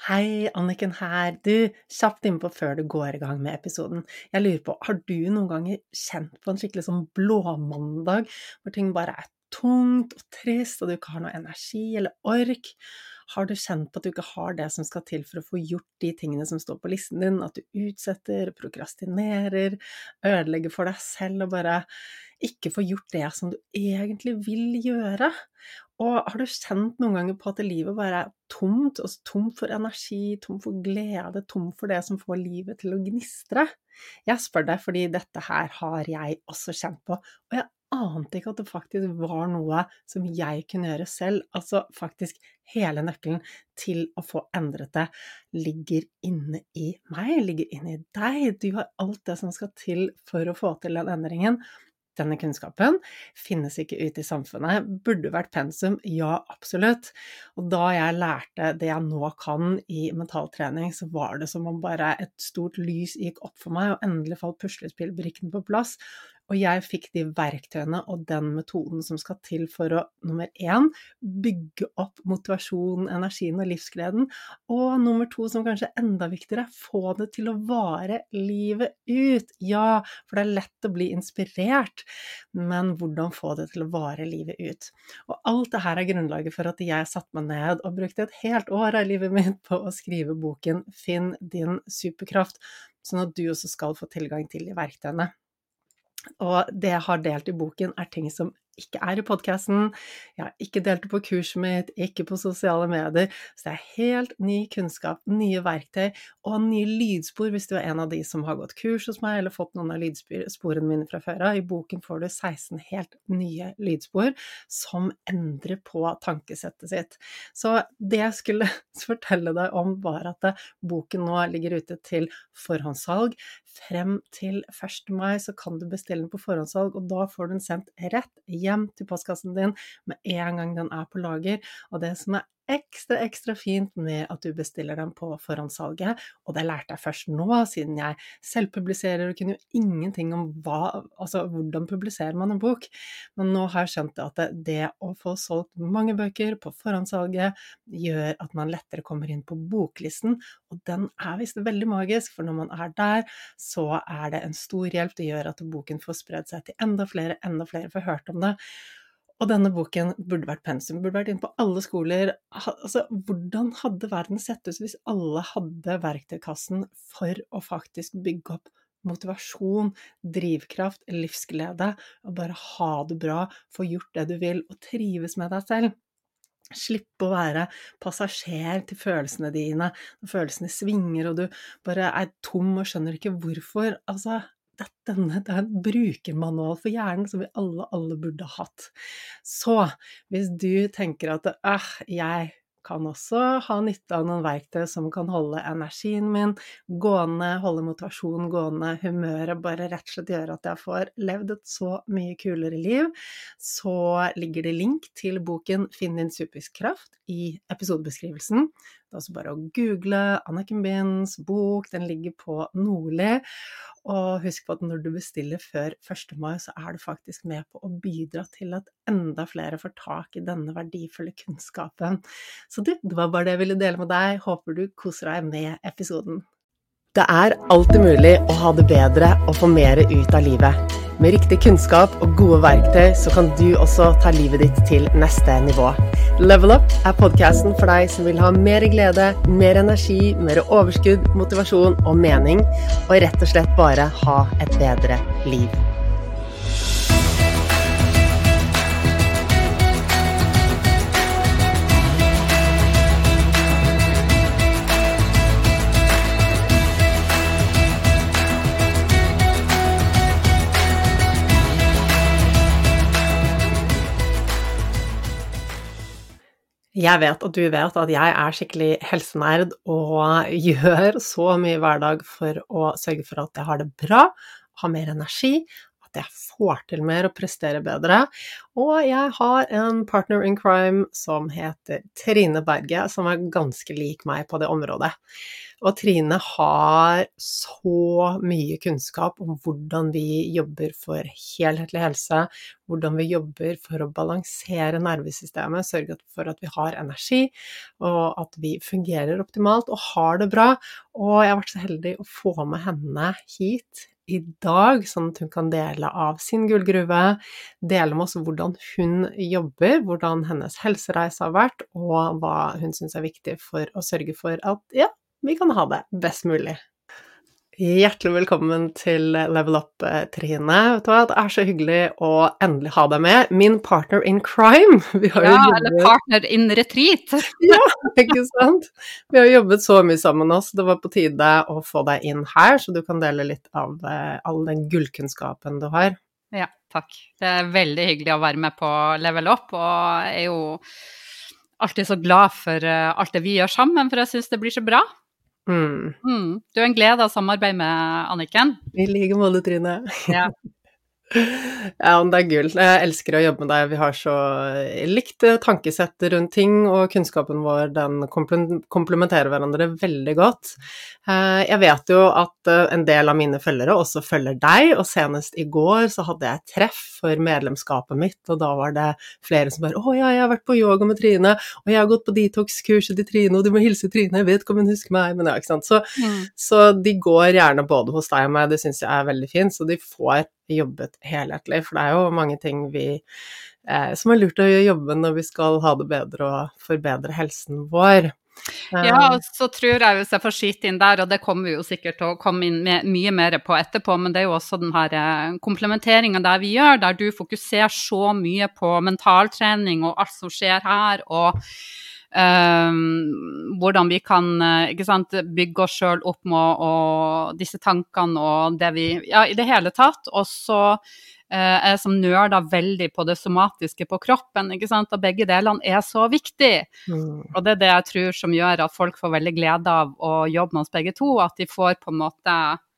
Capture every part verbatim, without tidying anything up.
Hei, Anniken her. Du, kjapt innpå før du går i gang med episoden. Jeg lurer på, har du noen ganger kjent på en skikkelig sånn blåmandag, hvor ting bare er tungt og trist, og du ikke har noe energi eller ork? Har du kjent på at du ikke har det som skal til for å få gjort de tingene som står på listen din, at du utsetter, prokrastinerer, ødelegger for deg selv og bare ikke får gjort det som du egentlig vil gjøre? Og har du kjent noen ganger på at livet bare er tomt, altså tomt for energi, tomt for glede, tomt for det som får livet til å gnistre? Jeg spør deg fordi dette her har jeg også kjent på, og jeg ante ikke at det faktisk var noe som jeg kunne gjøre selv. Altså faktisk hele nøkkelen til å få endret det ligger inne i meg, ligger inne i deg. Du har alt det som skal til for å få til den endringen. Denne kunnskapen finnes ikke ute i samfunnet. Burde vært pensum? Ja, absolutt. Og da jeg lærte det jeg nå kan i mentaltrening, så var det som om bare et stort lys gikk opp for meg, og endelig falt puslespillbrikkene på plass. Og jeg fikk de verktøyene og den metoden som skal til for å, nummer én, bygge opp motivasjonen, energien og livsgleden. Og nummer to, som kanskje er enda viktigere, få det til å vare livet ut. Ja, for det er lett å bli inspirert, men hvordan få det til å vare livet ut? Og alt det her er grunnlaget for at jeg satt meg ned og brukte et helt år av livet mitt på å skrive boken Finn din superkraft, sånn at du også skal få tilgang til de verktøyene. Og det jeg har delt i boken er ting som ikke er i podcasten, jeg har ikke delt det på kurset mitt, ikke på sosiale medier, så det er helt ny kunnskap, nye verktøy og nye lydspor hvis du er en av de som har gått kurs hos meg eller fått noen av lydsporene mine fra før av. I boken får du seksten helt nye lydspor som endrer på tankesettet sitt. Så det jeg skulle fortelle deg om var at boken nå ligger ute til forhåndssalg. Frem til første mai så kan du bestille den på forhåndssalg, og da får du den sendt rett hjem til postkassen din med en gang den er på lager. Og det som er ekstra, ekstra fint med at du bestiller den på forhåndssalget, og det lærte jeg først nå, siden jeg selv publiserer og kunne jo ingenting om hva, altså hvordan publiserer man en bok, men nå har jeg skjønt at det, det å få solgt mange bøker på forhåndssalget gjør at man lettere kommer inn på boklisten, og den er visst veldig magisk, for når man er der, så er det en stor hjelp. Det gjør at boken får spredd seg til enda flere, enda flere får hørt om det. Og denne boken burde vært pensum, burde vært inne på alle skoler. Altså, hvordan hadde verden sett ut hvis alle hadde verktøykassen for å faktisk bygge opp motivasjon, drivkraft, livsglede, og bare ha det bra, få gjort det du vil, og trives med deg selv? Slippe å være passasjer til følelsene dine, når følelsene svinger, og du bare er tom og skjønner ikke hvorfor. Altså, denne, det er en brukermanual for hjernen som vi alle, alle burde ha hatt. Så hvis du tenker at øh, jeg kan også ha nytte av noen verktøy som kan holde energien min gående, holde motivasjonen gående, humøret bare rett og slett gjøre at jeg får levd et så mye kulere liv, så ligger det link til boken Finn din superkraft i episodebeskrivelsen. Det er også bare å google Anniken Binds bok, den ligger på Nordli. Og husk på at når du bestiller før første mai, så er du faktisk med på å bidra til at enda flere får tak i denne verdifulle kunnskapen. Så det, det var bare det jeg ville dele med deg. Håper du koser deg med episoden. Det er alltid mulig å ha det bedre og få mer ut av livet. Med riktig kunnskap og gode verktøy så kan du også ta livet ditt til neste nivå. Level Up er podcasten for deg som vil ha mer glede, mer energi, mer overskudd, motivasjon og mening, og rett og slett bare ha et bedre liv. Jeg vet at du vet at jeg er skikkelig helsenerd og gjør så mye hver dag for å sørge for at jeg har det bra, har mer energi, at jeg får til mer og presterer bedre. Og jeg har en partner in crime som heter Trine Berge, som er ganske lik meg på det området. Og Trine har så mye kunnskap om hvordan vi jobber for helhetlig helse, hvordan vi jobber for å balansere nervesystemet, sørge for at vi har energi, og at vi fungerer optimalt og har det bra. Og jeg har vært så heldig å få med henne hit i dag, sånn at hun kan dele av sin gullgruve, dele med oss hvordan hun jobber, hvordan hennes helsereise har vært, og hva hun synes er viktig for å sørge for at, ja, vi kan ha det best mulig. Hjertelig velkommen til Level Up, Trine. Vet du hva, det er så hyggelig å endelig ha deg med. Min partner in crime. Vi har ja, jo jobbet... eller partner in retreat. ja, ikke sant? Vi har jobbet så mye sammen også. Det var på tide å få deg inn her, så du kan dele litt av uh, all den gullkunnskapen du har. Ja, takk. Det er veldig hyggelig å være med på Level Up, og jeg er jo alltid så glad for uh, alt det vi gjør sammen, for jeg synes det blir så bra. Mm. Mm. Du er en glede av samarbeid med Anniken. I like måte, Trine. Ja. Ja, det er gull. Jeg elsker å jobbe med deg. Vi har så likt tankesett rundt ting, og kunnskapen vår, den komplementerer hverandre veldig godt. Jeg vet jo at en del av mine følgere også følger deg, og senest i går så hadde jeg treff for medlemskapet mitt, og da var det flere som bare, å ja, jeg har vært på yoga med Trine, og jeg har gått på detox-kurset til Trine, og du må hilse Trine, jeg vet ikke om hun husker meg, men ja, ikke sant? Så, mm. så de går gjerne både hos deg og meg, det synes jeg er veldig fint, så de får jobbet helhetlig, for det er jo mange ting vi, eh, som er lurt å jobbe når vi skal ha det bedre og forbedre helsen vår. Ja, så tror jeg hvis jeg får skyte inn der, og det kommer vi jo sikkert til å komme inn med mye mer på etterpå, men det er jo også den her komplementeringen der vi gjør, der du fokuserer så mye på mentaltrening og alt som skjer her, og Um, hvordan vi kan ikke sant, bygge oss selv opp med og disse tankene og det vi, ja, i det hele tatt, og så uh, er jeg som nerder veldig på det somatiske på kroppen, ikke sant, og begge delene er så viktig, mm. og det er det jeg tror som gjør at folk får veldig glede av å jobbe med oss begge to, at de får på en måte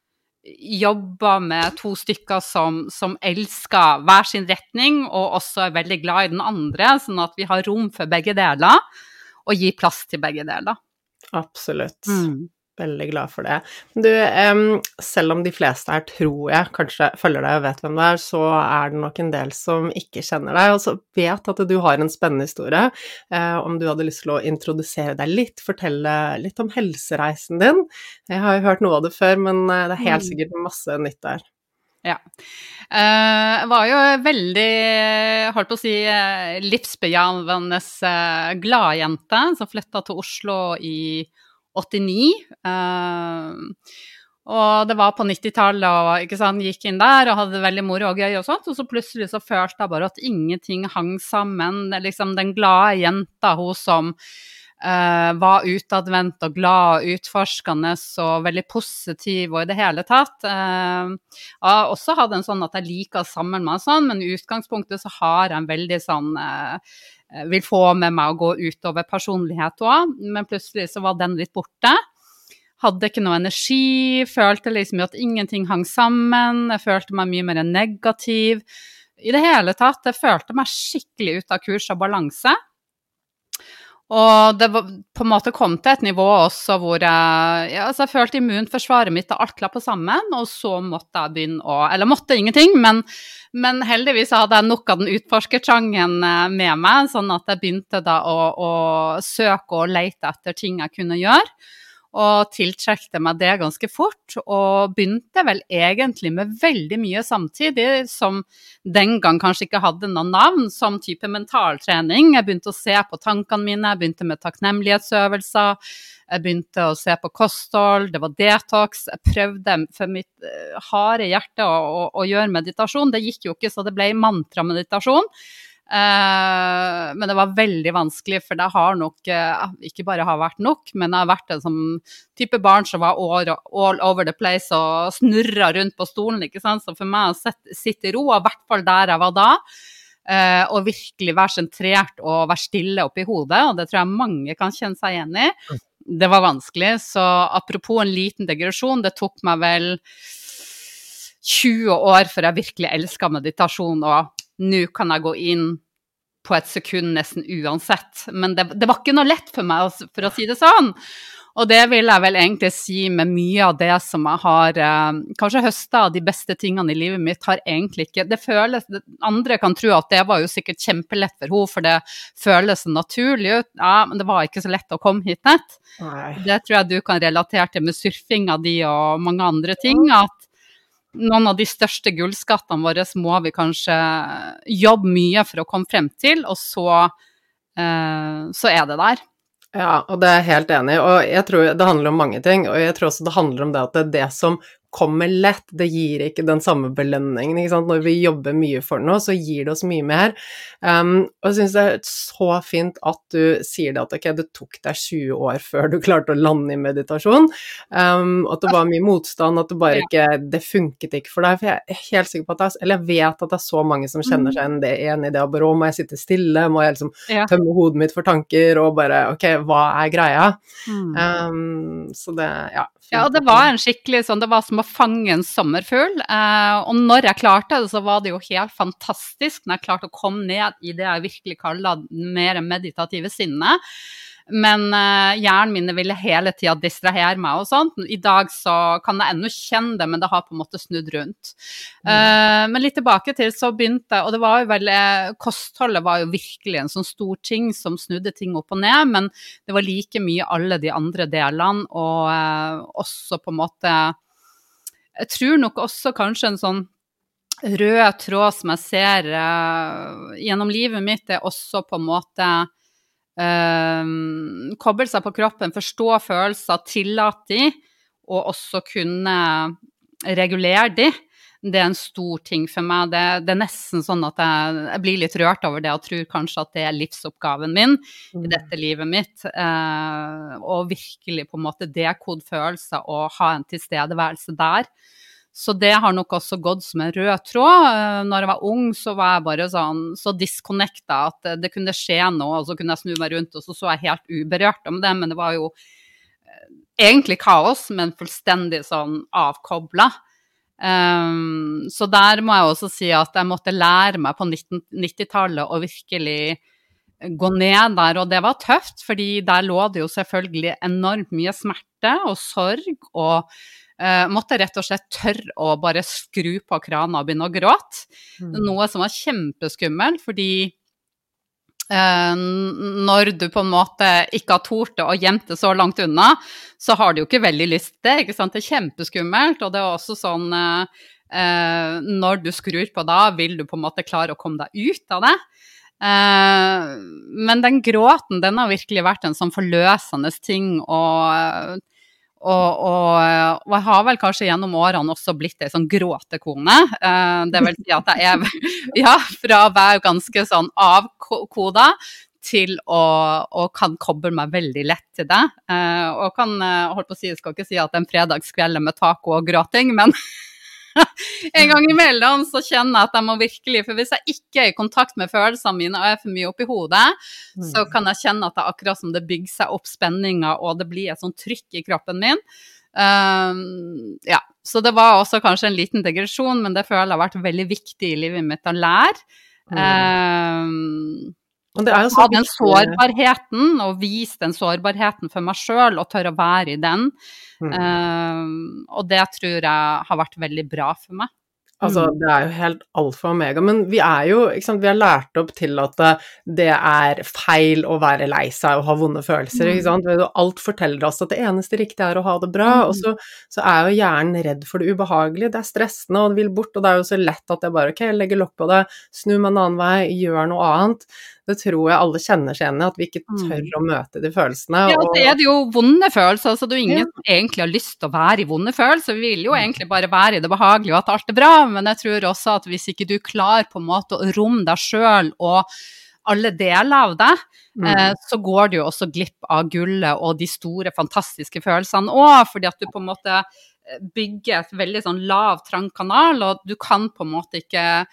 jobbe med to stykker som, som elsker hver sin retning, og også er veldig glad i den andre, sånn at vi har rom for begge deler, og gi plass til begge deler. Absolutt. Mm. Veldig glad for det. Du, um, selv om de fleste her tror jeg kanskje følger deg og vet hvem du er, så er det nok en del som ikke kjenner deg, og så vet at du har en spennende historie. Uh, om du hadde lyst til å introdusere deg litt, fortelle litt om helsereisen din. Jeg har jo hørt noe av det før, men det er helt sikkert masse nytt der. Ja, jeg uh, var jo veldig, holdt på å si, livsbejanende uh, glad jente som flyttet til Oslo i åttini, uh, og det var på nittitallet, og ikke sant, gikk inn der og hadde veldig moro og gøy og sånt, og så plutselig så følte jeg bare at ingenting hang sammen, liksom den glade jenta, hun som Uh, var utadvendt og glad og utforskende og veldig positiv og i det hele tatt. Uh, jeg også hadde en sånn at jeg liker sammen med sånn, men i utgangspunktet så har jeg en veldig sånn, uh, vil få med meg å gå utover personlighet også, men plutselig så var den litt borte. Hadde ikke noe energi, følte liksom at ingenting hang sammen, jeg følte meg mye mer negativ. I det hele tatt, jeg følte meg skikkelig ut av kurs og balanse. Og det var, på en måte kom til et nivå også hvor jeg, ja, altså jeg følte immunforsvaret mitt og alt klappet sammen, og så måtte jeg begynne å, eller måtte ingenting, men, men heldigvis hadde jeg nok av den utforskertrangen med meg, sånn at jeg begynte da å, å søke og lete etter ting jeg kunne gjøre, og tiltrekkte meg det ganske fort, og begynte vel egentlig med veldig mye samtidig, som den gang kanskje ikke hadde noen navn, som type mentaltrening. Jeg begynte å se på tankene mine, jeg begynte med takknemlighetsøvelser, jeg begynte å se på kosthold, det var detox, jeg prøvde for mitt harde hjerte å, å, å gjøre meditasjon, det gikk jo ikke, så det ble mantra-meditasjon. Uh, men det var veldig vanskelig, for det har nok uh, ikke bare har vært nok, men det har vært en sånn type barn som var all, all over the place og snurret rundt på stolen, ikke sant? Så for meg å sitte i ro, i hvert fall der jeg var da, uh, og virkelig være sentrert og være stille oppi hodet, og det tror jeg mange kan kjenne seg igjen i. Det var vanskelig, så apropos en liten digresjon, det tok meg vel tjue år før jeg virkelig elsket meditasjon, og nå kan jeg gå inn på et sekund nesten uansett. Men det, det var ikke noe lett for meg, for å si det sånn. Og det vil jeg vel egentlig si med mye av det som jeg har eh, kanskje høstet av de beste tingene i livet mitt, har egentlig ikke, det føles, det, andre kan tro at det var jo sikkert kjempelett for henne, for det føles naturlig ut, ja, men det var ikke så lett å komme hit nett. Nei. Det tror jeg du kan relatere til med surfinga di og mange andre ting, at noen av de største gullskattene våre må vi kanskje jobbe mye for å komme frem til, og så, eh, så er det der. Ja, og det er jeg helt enig i, og jeg tror det handler om mange ting, og jeg tror også det handler om det at det, det som kommer lett, det gir ikke den samme belønningen, ikke sant? Når vi jobber mye for noe, så gir det oss mye mer. Um, og jeg synes det er så fint at du sier det at ok, det tok deg tjue år før du klarte å lande i meditasjon, um, at det var mye motstand, at det bare ikke, det funket ikke for deg, for jeg er helt sikker på at det er, eller jeg vet at det er så mange som kjenner seg igjen det ene i det, og bare, å, må jeg sitte stille, må jeg liksom ja. tømme hodet mitt for tanker, og bare, ok, hva er greia? Mm. Um, så det, ja. Ja, og det var en skikkelig sånn, det var som å fange en sommerfugl, eh, og når jeg klarte det, så var det jo helt fantastisk når jeg klarte å komme ned i det jeg virkelig kaller mer meditative sinne. Men eh, hjernen min ville hele tiden distrahere meg og sånt. I dag så kan jeg ennå kjenne det, men det har på en måte snudd rundt. Mm. Eh, men litt tilbake til så begynte, og det var jo vel, kostholdet var jo virkelig en sånn stor ting som snudde ting opp og ned, men det var like mye alle de andre delene, og eh, også på en måte, jeg tror nok også kanskje en sånn rød tråd som jeg ser eh, gjennom livet mitt, er også på en måte Uh, koble seg på kroppen, forstå følelser, tillate de, og også kunne regulere de. Det er en stor ting for meg. Det, det er nesten sånn at jeg, jeg blir litt rørt over det, og tror kanskje at det er livsoppgaven min mm. i dette livet mitt. Uh, og virkelig på en måte dekode følelser og ha en tilstedeværelse der. Så det har nok også gått som en rød tråd. Når jeg var ung, så var jeg bare sånn, så disconnecta at det kunne skje noe, og så kunne jeg snu meg rundt, og så så jeg helt uberørt om det, men det var jo egentlig kaos, men fullstendig sånn avkoblet. Um, så der må jeg også si at jeg måtte lære meg på nittitallet å virkelig gå ned der, og det var tøft, fordi der lå det jo selvfølgelig enormt mye smerte og sorg, og Uh, måtte rett og slett tørre å bare skru på krana og begynne å gråte. Mm. Noe som var kjempeskummelt, fordi uh, når du på en måte ikke har tort det og gjemt det så langt unna, så har du jo ikke veldig lyst til det, ikke sant? Det er kjempeskummelt, og det er også sånn uh, uh, når du skrur på da, vil du på en måte klare å komme deg ut av det. Uh, men den gråten, den har virkelig vært en sånn forløsende ting, og Og, og, og jeg har vel kanskje gjennom årene også blitt en sånn gråtekone. Uh, det vil si at jeg er, ja, fra å være ganske sånn avkoda til å, å kan koble meg veldig lett til det. Uh, og kan, holdt på å si, jeg skal ikke si at en fredagskveld med taco og gråting, men en gang imellom så kjenner jeg at jeg må virkelig, for hvis jeg ikke er i kontakt med følelsene mine og er for mye opp i hodet, mm. så kan jeg kjenne at det er akkurat som det bygger seg opp spenninger, og det blir et sånt trykk i kroppen min. Um, ja, så det var også kanskje en liten digresjon, men det føler jeg har vært veldig viktig i livet mitt å lære. Mm. Um, Og det er jo så ha den sårbarheten, og vise den sårbarheten for meg selv, og tørre å være i den. Mm. Um, og det tror jeg har vært veldig bra for meg. Altså, det er jo helt alfa og omega, men vi er jo, ikke sant, vi har lært opp til at det er feil å være lei seg og ha vonde følelser, ikke sant? Alt forteller oss at det eneste riktige er å ha det bra, mm. og så, så er jo hjernen redd for det ubehagelige, det er stressende, og det vil bort, og det er jo så lett at jeg bare, ok, legger lokk på det, snur meg en annen vei, gjør noe annet. Det tror jeg alle kjenner seg igjen i, at vi ikke tør å møte de følelsene. Ja, og det er det jo vonde følelser, så det er jo ingen ja. som egentlig har lyst til å være i vonde følelser. Vi vil jo egentlig bare være i det behagelige og at alt er bra, men jeg tror også at hvis ikke du klarer på en måte å romme deg selv og alle deler av deg, mm. eh, så går du jo også glipp av gullet og de store, fantastiske følelsene også, fordi at du på en måte bygger et veldig sånn lav, trang kanal, og du kan på en måte ikke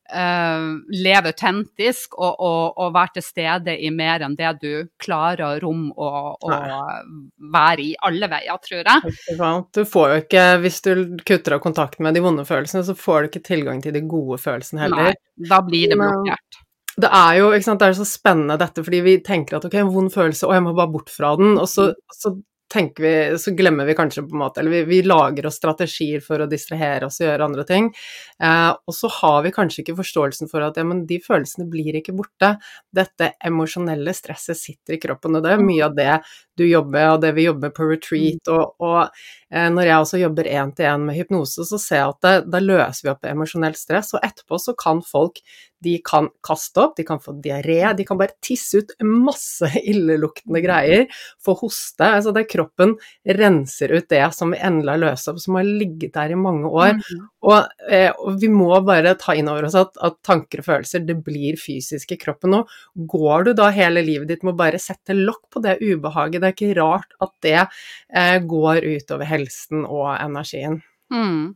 uh, leve autentisk og, og, og være til stede i mer enn det du klarer å rom og, og være i alle veier, tror jeg. Du får jo ikke, hvis du kutter av kontakt med de vonde følelsene, så får du ikke tilgang til de gode følelsene heller. Nei, da blir det blokkert. Det er jo, ikke sant, det er så spennende dette, fordi vi tenker at ok, en vond følelse, og jeg må bare bort fra den, og så, så tenker vi, så glemmer vi kanskje på en måte, eller vi, vi lager oss strategier for å distrahere oss og gjøre andre ting, eh, og så har vi kanskje ikke forståelsen for at ja, men de følelsene blir ikke borte. Dette emosjonelle stresset sitter i kroppen, og det er mye av det du jobber, og det vi jobber på retreat, og, og eh, når jeg også jobber en til en med hypnose, så ser jeg at det, da løser vi opp emosjonelt stress, og etterpå så kan folk, de kan kaste opp, de kan få diaré, de kan bare tisse ut masse illeluktende greier, få hoste, altså det kroppen renser ut det som vi endelig har løst opp, som har ligget der i mange år, mm. og, eh, og vi må bare ta inn over oss at, at tanker og følelser, det blir fysisk i kroppen nå. Går du da hele livet ditt med å bare sette lokk på det ubehaget, det er ikke rart at det eh, går ut over helsen og energien. Mm.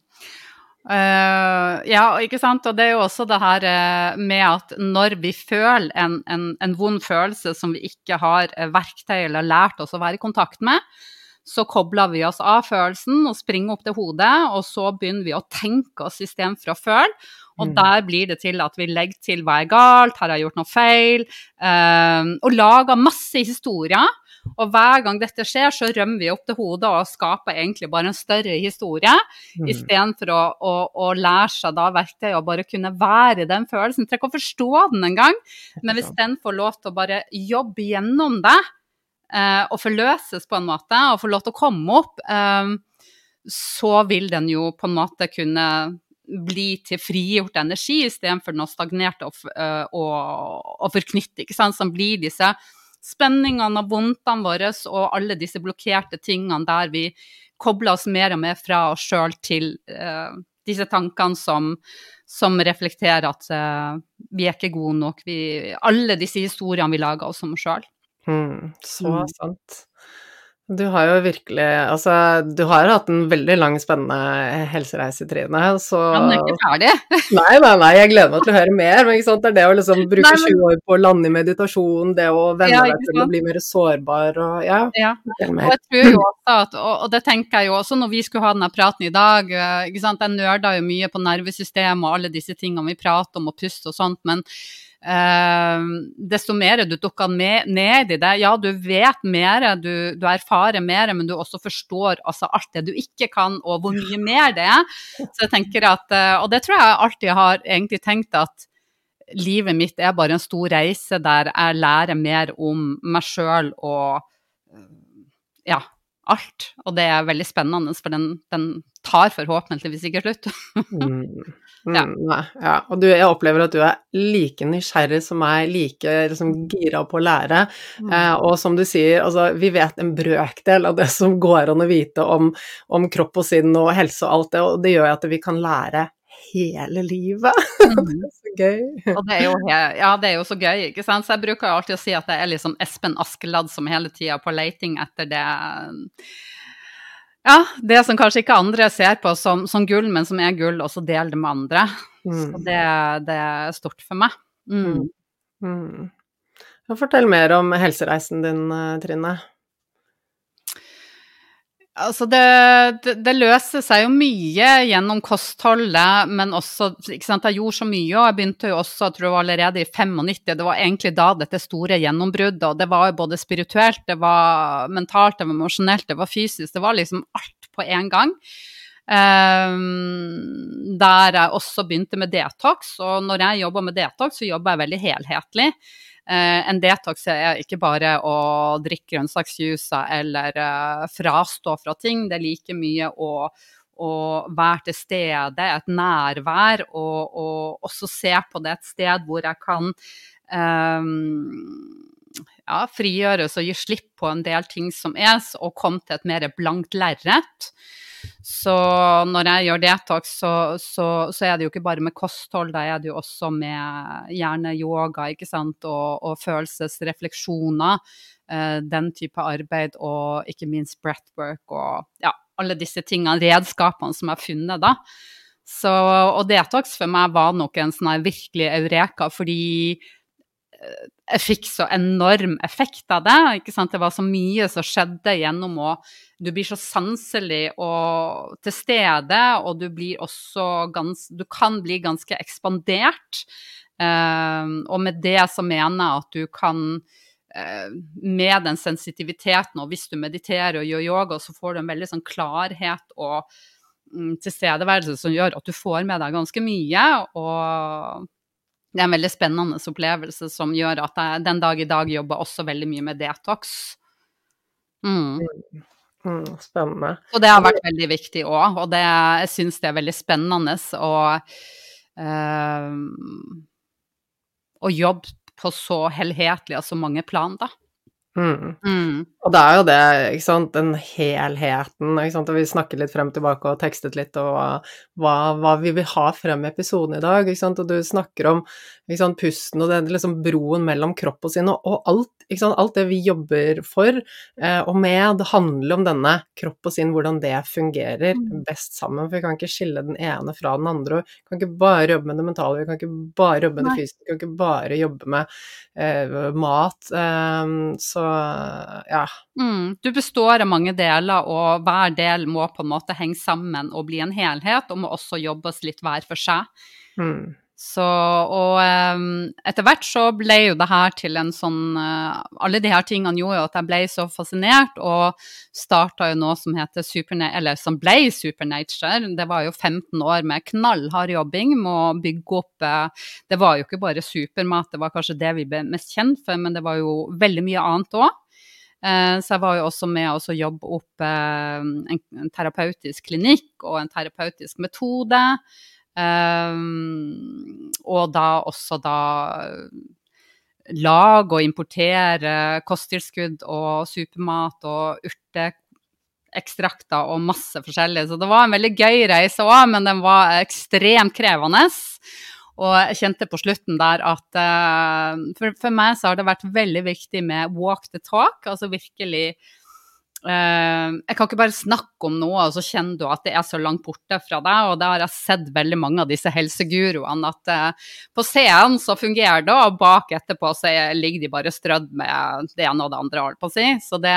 Uh, ja, ikke sant, og det er jo også det her uh, med at når vi føler en, en, en vond følelse som vi ikke har uh, verktøy eller lært oss å være i kontakt med, så kobler vi oss av følelsen og springer opp til hodet, og så begynner vi å tenke oss i stedet for å føle, og mm. der blir det til at vi legger til hva er galt, her har jeg gjort noe feil, uh, og lager masse historier. Og hver gang dette skjer, så rømmer vi opp til hodet og skaper egentlig bare en større historie, mm. i stedet for å, å, å lære seg da verktøy og bare kunne være den følelsen. Trenger ikke å forstå den en gang, men hvis den får lov til å bare jobbe gjennom det, eh, og forløses på en måte, og få lov til å komme opp, eh, så vil den jo på en måte kunne bli til frigjort energi, i stedet for noe stagnert og, og, og forknyttet, ikke sant, som blir disse spenningene og vondtene våre og alle disse blokkerte tingene der vi kobler oss mer og mer fra oss selv til uh, disse tankene som, som reflekterer at uh, vi er ikke gode nok. Vi, alle disse historiene vi lager oss om oss selv. Mm, så mm. sant. Du har jo virkelig, altså, du har hatt en veldig lang, spennende helsereise, Trine, så... Ja, den er ikke ferdig. nei, nei, nei, jeg gleder meg til å høre mer, men ikke sant, det er det å liksom bruke sju år på å lande i meditasjon, det å vende ja, deg til å bli mer sårbar, og ja, ja. Og jeg tror jo også at, og, og det tenker jeg jo også når vi skulle ha denne praten i dag, ikke sant, jeg nørda jo mye på nervesystem og alle disse tingene vi prater om og puste og sånt, men Uh, desto mer du dukker med, ned i det, ja, du vet mer, du, du erfarer mer, men du også forstår altså, alt det du ikke kan, og hvor mye mer det er. Så jeg tenker at, uh, og det tror jeg alltid har egentlig tenkt at livet mitt er bare en stor reise der jeg lærer mer om meg selv og uh, ja, alt. Og det er veldig spennende, for den, den tar forhåpentligvis ikke slutt. mm. Mm, ja. Nei, ja. Og du, jeg opplever at du er like nysgjerrig som meg, like liksom, gira på å lære, mm. eh, og som du sier, altså, vi vet en brøkdel av det som går an å vite om, om kropp og sinn og helse og alt det, og det gjør at vi kan lære hele livet. Mm. Det er så gøy. Og det er jo, ja, det er jo så gøy, ikke sant? Så jeg bruker jo alltid å si at det er liksom Espen Askeladd som hele tiden på leiting etter det. Ja, det som kanskje ikke andre ser på som, som gull, men som er gull, og så deler det med andre. Mm. Så det, det er stort for meg. Mm. Mm. Fortell mer om helsereisen din, Trine. Altså det, det, det løser seg jo mye gjennom kostholdet, men også, ikke sant, jeg gjorde så mye, og jeg begynte jo også, jeg tror det var allerede i nittifem, det var egentlig da dette store gjennombruddet, og det var jo både spirituelt, det var mentalt, det var emosjonelt, det var fysisk, det var liksom alt på en gang. Um, der jeg også begynte med detox, og når jeg jobber med detox, så jobber jeg veldig helhetlig. Uh, en detox er ikke bare å drikke grønnsaksjuicer eller uh, frastå fra ting, det er like mye å, å være til stede, et nærvær, og, og også se på det et sted hvor jeg kan um, ja, frigjøres og gi slipp på en del ting som er, og komme til et mer blankt lerret. Så når jeg gjør detox, så, så, så er det jo ikke bare med kosthold, da er det jo også med gjerne yoga, ikke sant, og, og følelsesrefleksjoner, eh, den type arbeid, og ikke minst breathwork, og ja, alle disse tingene, redskapene som jeg har funnet da. Så, og detox for meg var nok en sånn her virkelig eureka, fordi jeg fikk så enorm effekt av det, ikke sant? Det var så mye som skjedde gjennom å, du blir så sanselig og til stede, og du blir også gans, du kan bli ganske ekspandert, uh, og med det så mener jeg at du kan, uh, med den sensitiviteten, og hvis du mediterer og gjør yoga, så får du en veldig sånn klarhet og um, tilstedeværelse som gjør at du får med deg ganske mye, og det er en veldig spennende opplevelse som gjør at jeg den dag i dag jobber også veldig mye med detox. Mm. Mm, spennende. Og det har vært veldig viktig også, og det, jeg synes det er veldig spennende å, uh, å jobbe på så helhetlig og så mange plan da. Mm. Mm. Og det er jo det, ikke sant, den helheten, ikke sant, og vi snakker litt frem og tilbake og tekstet litt, og hva, hva vi vil ha frem i episoden i dag, ikke sant, og du snakker om, ikke sant, pusten og det liksom broen mellom kropp og sinn, og, og alt, ikke sant, alt det vi jobber for, eh, og med, det handler om denne kropp og sinn, hvordan det fungerer best sammen, for vi kan ikke skille den ene fra den andre, og vi kan ikke bare jobbe med det mentale, vi kan ikke bare jobbe med det fysiske, vi kan ikke bare jobbe med eh, mat, eh, så ja. Mm, du består av mange deler, og hver del må på en måte henge sammen og bli en helhet, og må også jobbes litt hver for seg. Mm. Så, og um, etter hvert så ble jo det her til en sånn, uh, alle de her tingene gjorde jo at jeg ble så fascinert, og startet jo noe som heter Supernature, eller som ble Supernature. Det var jo femten år med knallhard jobbing med å bygge opp, uh, det var jo ikke bare supermat, det var kanskje det vi ble mest kjent for, men det var jo veldig mye annet også. Uh, så jeg var jo også med å jobbe opp uh, en, en terapeutisk klinikk og en terapeutisk metode, Um, og da også da lage og importere kosttilskudd og supermat og urteekstrakter og masse forskjellig, så det var en veldig gøy reise også, men den var ekstremt krevende, og jeg kjente på slutten der at uh, for, for meg så har det vært veldig viktig med walk the talk, altså virkelig Uh, jeg kan ikke bare snakke om noe, og så kjenner du at det er så langt borte fra deg, og det har jeg sett veldig mange av disse helseguruene, at uh, på scenen så fungerer det, og bak etterpå så ligger de bare strødd med det ene og det andre, holdt på å si. Så det,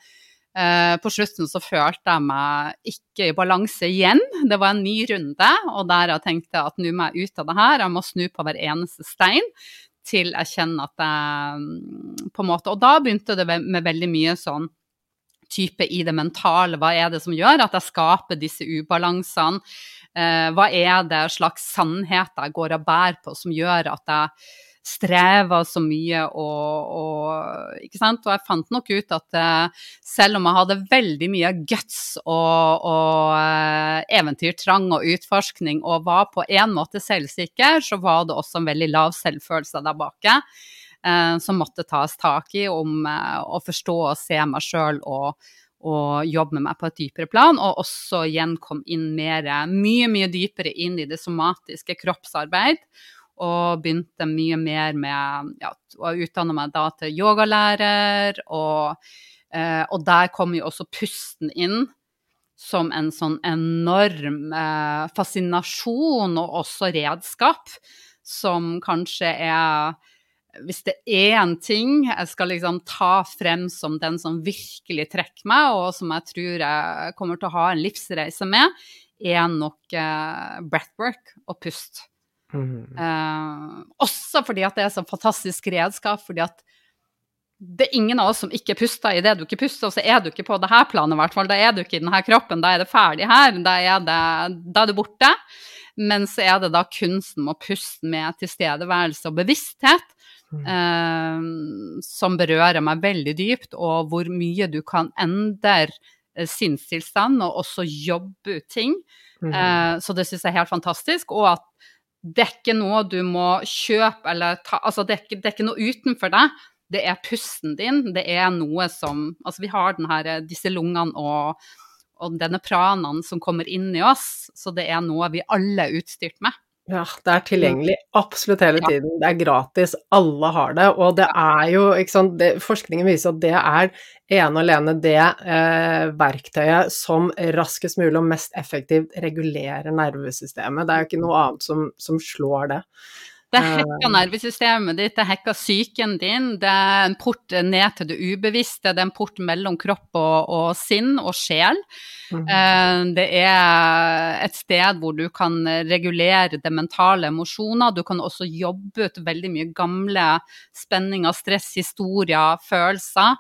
uh, på slutten så følte jeg meg ikke i balanse igjen. Det var en ny runde, og der jeg tenkte at nå må jeg ut av det her, jeg må snu på hver eneste stein, til jeg kjenner at jeg på en måte, og da begynte det med veldig mye sånn, type i det mentale, hva er det som gjør at jeg skaper disse ubalansene, eh, hva er det slags sannhet jeg går og bærer på som gjør at jeg strever så mye, og, og, ikke sant? Og jeg fant nok ut at eh, selv om jeg hadde veldig mye guts og, og eh, eventyrtrang og utforskning, og var på en måte selvsikker, så var det også en veldig lav selvfølelse der bak. Som måtte tas tak i om uh, å forstå og se meg selv og, og jobbe med meg på et dypere plan, og også igjen kom inn mer, mye, mye dypere inn i det somatiske kroppsarbeid, og begynte mye mer med, ja, å utdanne meg da til yogalærer, og, uh, og der kom jo også pusten inn, som en sånn enorm uh, fascinasjon, og også redskap, som kanskje er, hvis det er en ting jeg skal liksom ta frem som den som virkelig trekker meg, og som jeg tror jeg kommer til å ha en livsreise med, er nok uh, breathwork og pust. Mm. Uh, også fordi at det er så fantastisk redskap, fordi at det er ingen av oss som ikke puster i det du ikke puster, og så er du ikke på det her planet i hvert fall, da er du ikke i denne kroppen, da er det ferdig her, da er, det, da er du borte. Men så er det da kunsten med å puste med tilstedeværelse og bevissthet, Mm. Eh, som berører meg veldig dypt, og hvor mye du kan endre eh, sinnstilstand og også jobbe ut ting. Mm. Eh, så det synes jeg er helt fantastisk, og at det er ikke noe du må kjøpe eller ta, altså det er ikke, det er ikke noe utenfor deg, det er pusten din, det er noe som, altså vi har den her, disse lungene og, og denne pranen som kommer inn i oss, så det er noe vi alle er utstyrt med. Ja, det er tilgjengelig absolutt hele Ja. tiden. Det er gratis, alle har det, og det er jo, ikke sant, det, forskningen viser at det er ene og alene det eh, verktøyet som raskest mulig og mest effektivt regulerer nervesystemet. Det er jo ikke noe annet som, som slår det. Det hacker nervesystemet ditt, det hacker psyken din, det er en port ned til det ubevisste, det er en port mellom kropp og, og sinn og sjel. Mm. Det er et sted hvor du kan regulere det mentale emosjoner, du kan også jobbe ut veldig mye gamle spenninger, stress, historier, følelser.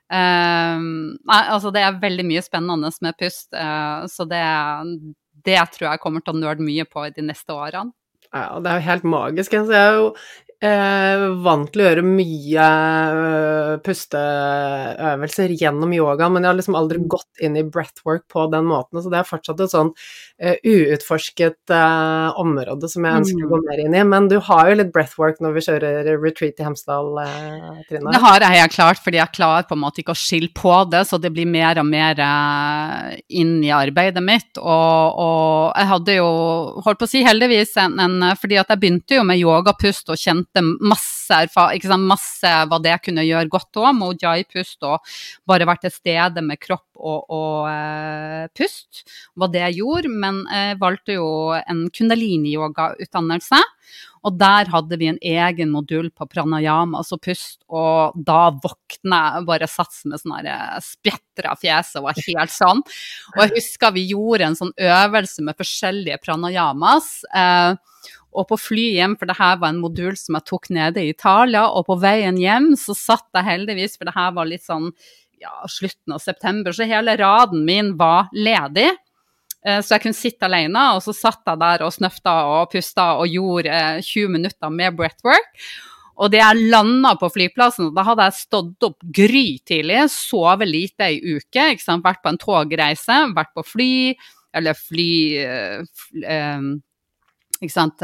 Um, altså det er veldig mye spennende med pust, uh, så det, det tror jeg kommer til å nørde mye på i de neste årene. Ja, det er jo helt magisk. Jeg er jo eh, vant til å gjøre mye øh, pusteøvelser gjennom yoga, men jeg har liksom aldri gått inn i breathwork på den måten, så det er fortsatt et sånn uh, uutforsket uh, område som jeg ønsker å gå mer inn i. Men du har jo litt breathwork når vi kjører retreat i Hemsedal, uh, Trine. Det har jeg helt klart, fordi jeg klarer på en måte ikke å skille på det, så det blir mer og mer uh, inn i arbeidet mitt, og, og jeg hadde jo, holdt på å si heldigvis, en, en, fordi at jeg begynte jo med yoga-pust og kjente masse, ikke sant, masse hva det kunne gjøre godt også, med ujjayi-pust og bare vært et sted med kropp og, og uh, pust, hva det gjorde, men jeg valgte jo en kundalini-yoga-utdannelse, og der hadde vi en egen modul på pranayama, altså pust, og da våkna jeg, bare sats med sånne spjetter av fjeset, og var helt sånn. Og jeg husker vi gjorde en sånn øvelse med forskjellige pranayamas, eh, og på fly hjem, for det her var en modul som jeg tok nede i Italia, og på veien hjem så satt jeg heldigvis, for det her var litt sånn, ja, slutten av september, så hele raden min var ledig. Så jeg kunne sitte alene, og så satt jeg der og snøfta og pusta og gjorde tjue minutter med breathwork. Og det jeg landet på flyplassen, da hadde jeg stått opp gry tidlig, sovet lite i uke, ikke sant? Vært på en togreise, vært på fly, eller fly, fly ikke sant?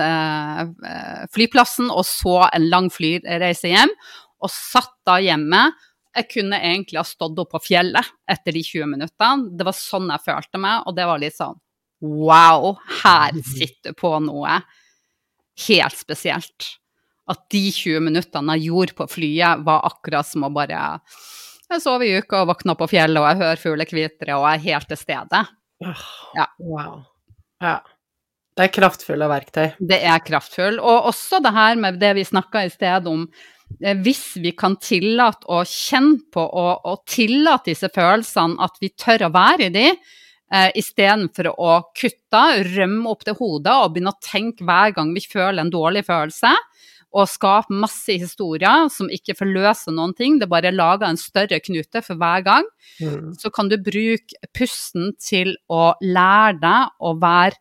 Flyplassen, og så en lang flyreise hjem, og satt da hjemme. Jeg kunne egentlig ha stått opp på fjellet etter de tjue minuttene. Det var sånn jeg følte meg, og det var litt sånn, wow, her sitter på noe helt spesielt. At de tjue minuttene jeg gjorde på flyet var akkurat som å bare, jeg sov i uka og våkna på fjellet, og jeg hører fuglekvitre, og jeg er helt til stede. Ja. Wow. Ja. Det er kraftfulle verktøy. Det er kraftfull, og også det her med det vi snakket i sted om, hvis vi kan tillate å kjenne på og, og tillate disse følelsene, at vi tør å være i de, eh, i stedet for å kutte, rømme opp til hodet og begynne å tenke hver gang vi føler en dårlig følelse, og skape masse historier som ikke forløser noen ting, det bare lager en større knute for hver gang, mm. så kan du bruke pusten til å lære deg å være,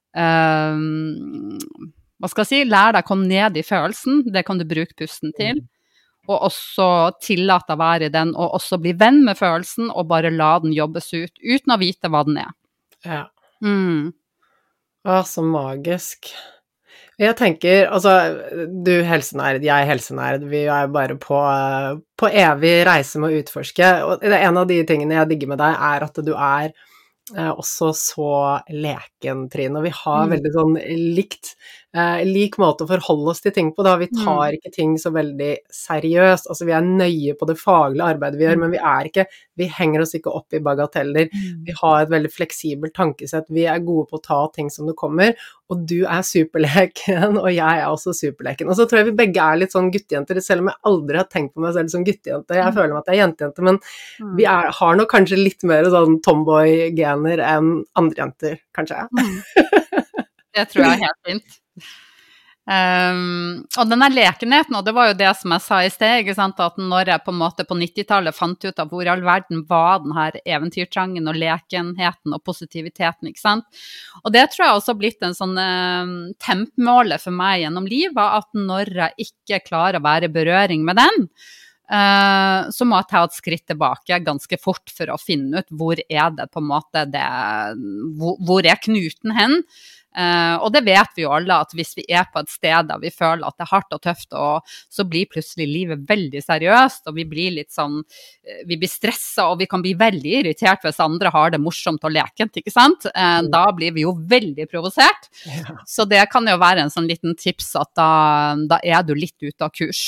eh, hva skal jeg si, lær deg å komme ned i følelsen, det kan du bruke pusten til, og også tillate å være i den, og også bli venn med følelsen, og bare la den jobbes ut, uten å vite hva den er. Ja. Mm. Å, så magisk. Jeg tenker, altså, du helsenerd, jeg helsenerd, vi er bare på, på evig reise med å utforske, og en av de tingene jeg digger med deg er at du er eh, også så leken, Trine, og vi har mm. veldig sånn likt, eh, lik måte å forholde oss til ting på, da vi tar mm. ikke ting så veldig seriøst, altså vi er nøye på det faglige arbeidet vi gjør, mm. men vi er ikke, vi henger oss ikke opp i bagateller, mm. vi har et veldig fleksibelt tankesett, vi er gode på å ta ting som det kommer, og du er superleken, og jeg er også superleken, og så tror jeg vi begge er litt sånn guttejenter, selv om jeg aldri har tenkt på meg selv som guttejente, jeg mm. føler meg at jeg er jentejente, men mm. vi er, har nok kanskje litt mer sånn tomboy-gener enn andre jenter, kanskje. Mm. Det tror jeg er helt fint. Um, og denne lekenheten, og det var jo det som jeg sa i sted, ikke sant, at når jeg på en måte på nittitallet fant ut av hvor i all verden var den her eventyrtrangen og lekenheten og positiviteten, ikke sant, og det tror jeg også har blitt en sånn um, tempmåle for meg gjennom livet, at når jeg ikke klarer å være i berøring med den, Uh, så må jeg ta et skritt tilbake ganske fort for å finne ut hvor er det på en måte det, hvor, hvor er knuten hen, Uh, og det vet vi jo alle, at hvis vi er på et sted der vi føler at det er hardt og tøft, og så blir plutselig livet veldig seriøst, og vi blir litt sånn, vi blir stresset, og vi kan bli veldig irritert hvis andre har det morsomt og lekent, ikke sant? Uh, mm. Da blir vi jo veldig provosert. Ja. Så det kan jo være en sånn liten tips at da, da er du litt ute av kurs.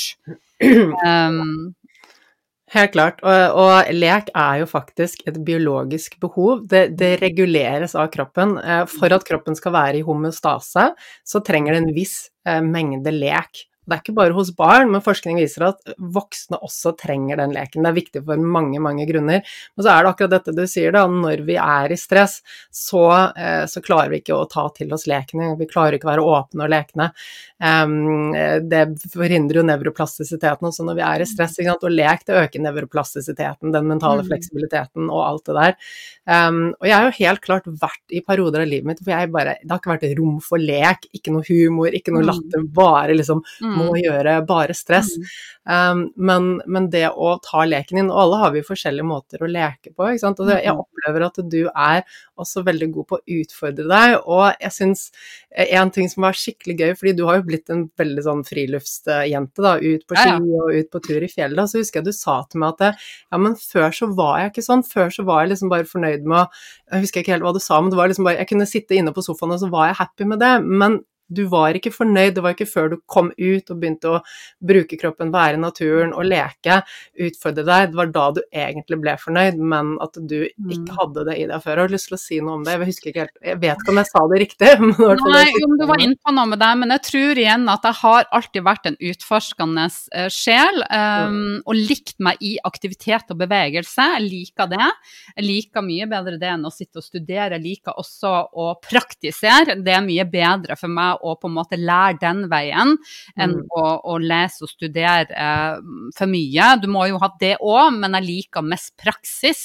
Um, Helt klart, og, og lek er jo faktisk et biologisk behov. Det, det reguleres av kroppen. For at kroppen skal være i homostase, så trenger det en viss eh, mengde lek. Det er ikke bare hos barn, men forskning viser at voksne også trenger den leken. Det er viktig for mange, mange grunner. Men så er det akkurat dette du sier da, når vi er i stress, så, eh, så klarer vi ikke å ta til oss lekene. Vi klarer ikke å være åpne og lekne. Um, det forhindrer jo nevroplastisiteten også når vi er i stress, ikke sant? Og lek, det øker nevroplastisiteten, den mentale fleksibiliteten og alt det der. Um, og jeg har jo helt klart vært i perioder av livet mitt hvor jeg bare, det har ikke vært rom for lek, ikke noe humor, ikke noe latter, bare liksom må gjøre, bare stress. Um, men, men det å ta leken inn, og alle har vi forskjellige måter å leke på, ikke sant? Og jeg opplever at du er også veldig god på å utfordre deg, og jeg synes en ting som var skikkelig gøy, fordi du har jo blitt en veldig sånn friluftsjente da, ut på ski ja, ja. Og ut på tur i fjellet, så husker jeg du sa til meg at det, ja, men før så var jeg ikke sånn, før så var jeg liksom bare fornøyd med å, jeg husker ikke helt hva du sa, men det var liksom bare, jeg kunne sitte inne på sofaen og så var jeg happy med det, men du var ikke fornøyd, det var ikke før du kom ut og begynte å bruke kroppen, være i naturen og leke, utfordre deg, det var da du egentlig ble fornøyd, men at du ikke hadde det i deg før. Jeg har lyst til å si noe om det, jeg husker ikke helt, jeg vet ikke om jeg sa det riktig. Men Nei, om du var inne på noe med det, men jeg tror igjen at jeg har alltid vært en utforskende uh, sjel, um, og likt meg i aktivitet og bevegelse, jeg liker det, jeg liker mye bedre det enn å sitte og studere, jeg liker også å praktisere, det er mye bedre for meg og på en måte lære den veien enn mm. å, å lese og studere eh, for mye. Du må jo ha det også, men jeg liker mest praksis.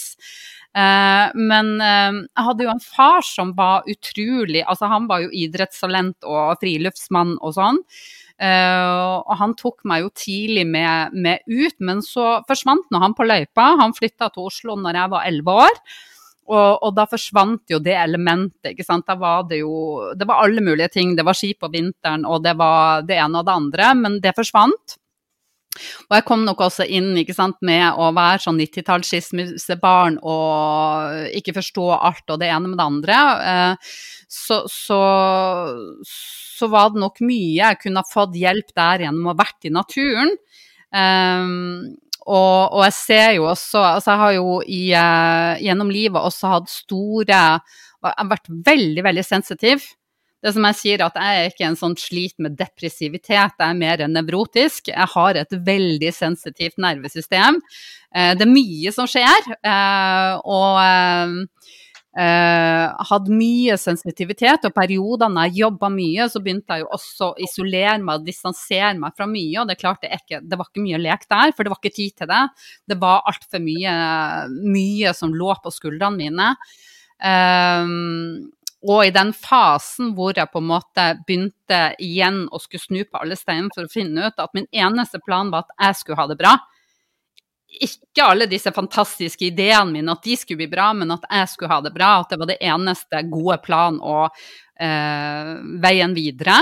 Eh, men eh, jeg hadde jo en far som var utrolig, altså han var jo idrettstalent og friluftsmann og sånn, eh, og han tok meg jo tidlig med, med ut, men så forsvant når han på løypa. Han flyttet til Oslo når jeg var elleve år. Og, og da forsvant jo det elementet, ikke sant, da var det jo, det var alle mulige ting, det var ski på vinteren, og det var det ene og det andre, men det forsvant. Og jeg kom nok også inn, ikke sant, med å være sånn nittitallsskismissebarn og ikke forstå alt og det ene med det andre, så, så, så var det nok mye jeg kunne ha fått hjelp der gjennom å ha vært i naturen. Um, Og, og jeg ser jo også, altså jeg har jo i, uh, gjennom livet også hatt store, jeg har vært veldig, veldig sensitiv. Det som jeg sier at jeg er ikke en sånn slit med depressivitet, jeg er mer nevrotisk. Jeg har et veldig sensitivt nervesystem. Uh, det er mye som skjer, uh, og... Uh, Uh, hadde mye sensitivitet, og periodene jeg jobbet mye, så begynte jeg jo også å isolere meg og distansere meg fra mye, og det er klart det, er ikke, det var ikke mye lek der, for det var ikke tid til det. Det var alt for mye, mye som lå på skuldrene mine. Um, og i den fasen hvor jeg på en måte begynte igjen å skulle snu på alle steiner for å finne ut at min eneste plan var at jeg skulle ha det bra. Ikke alle disse fantastiske ideene mine, at de skulle bli bra, men at jeg skulle ha det bra, at det var det eneste gode plan og eh, veien videre.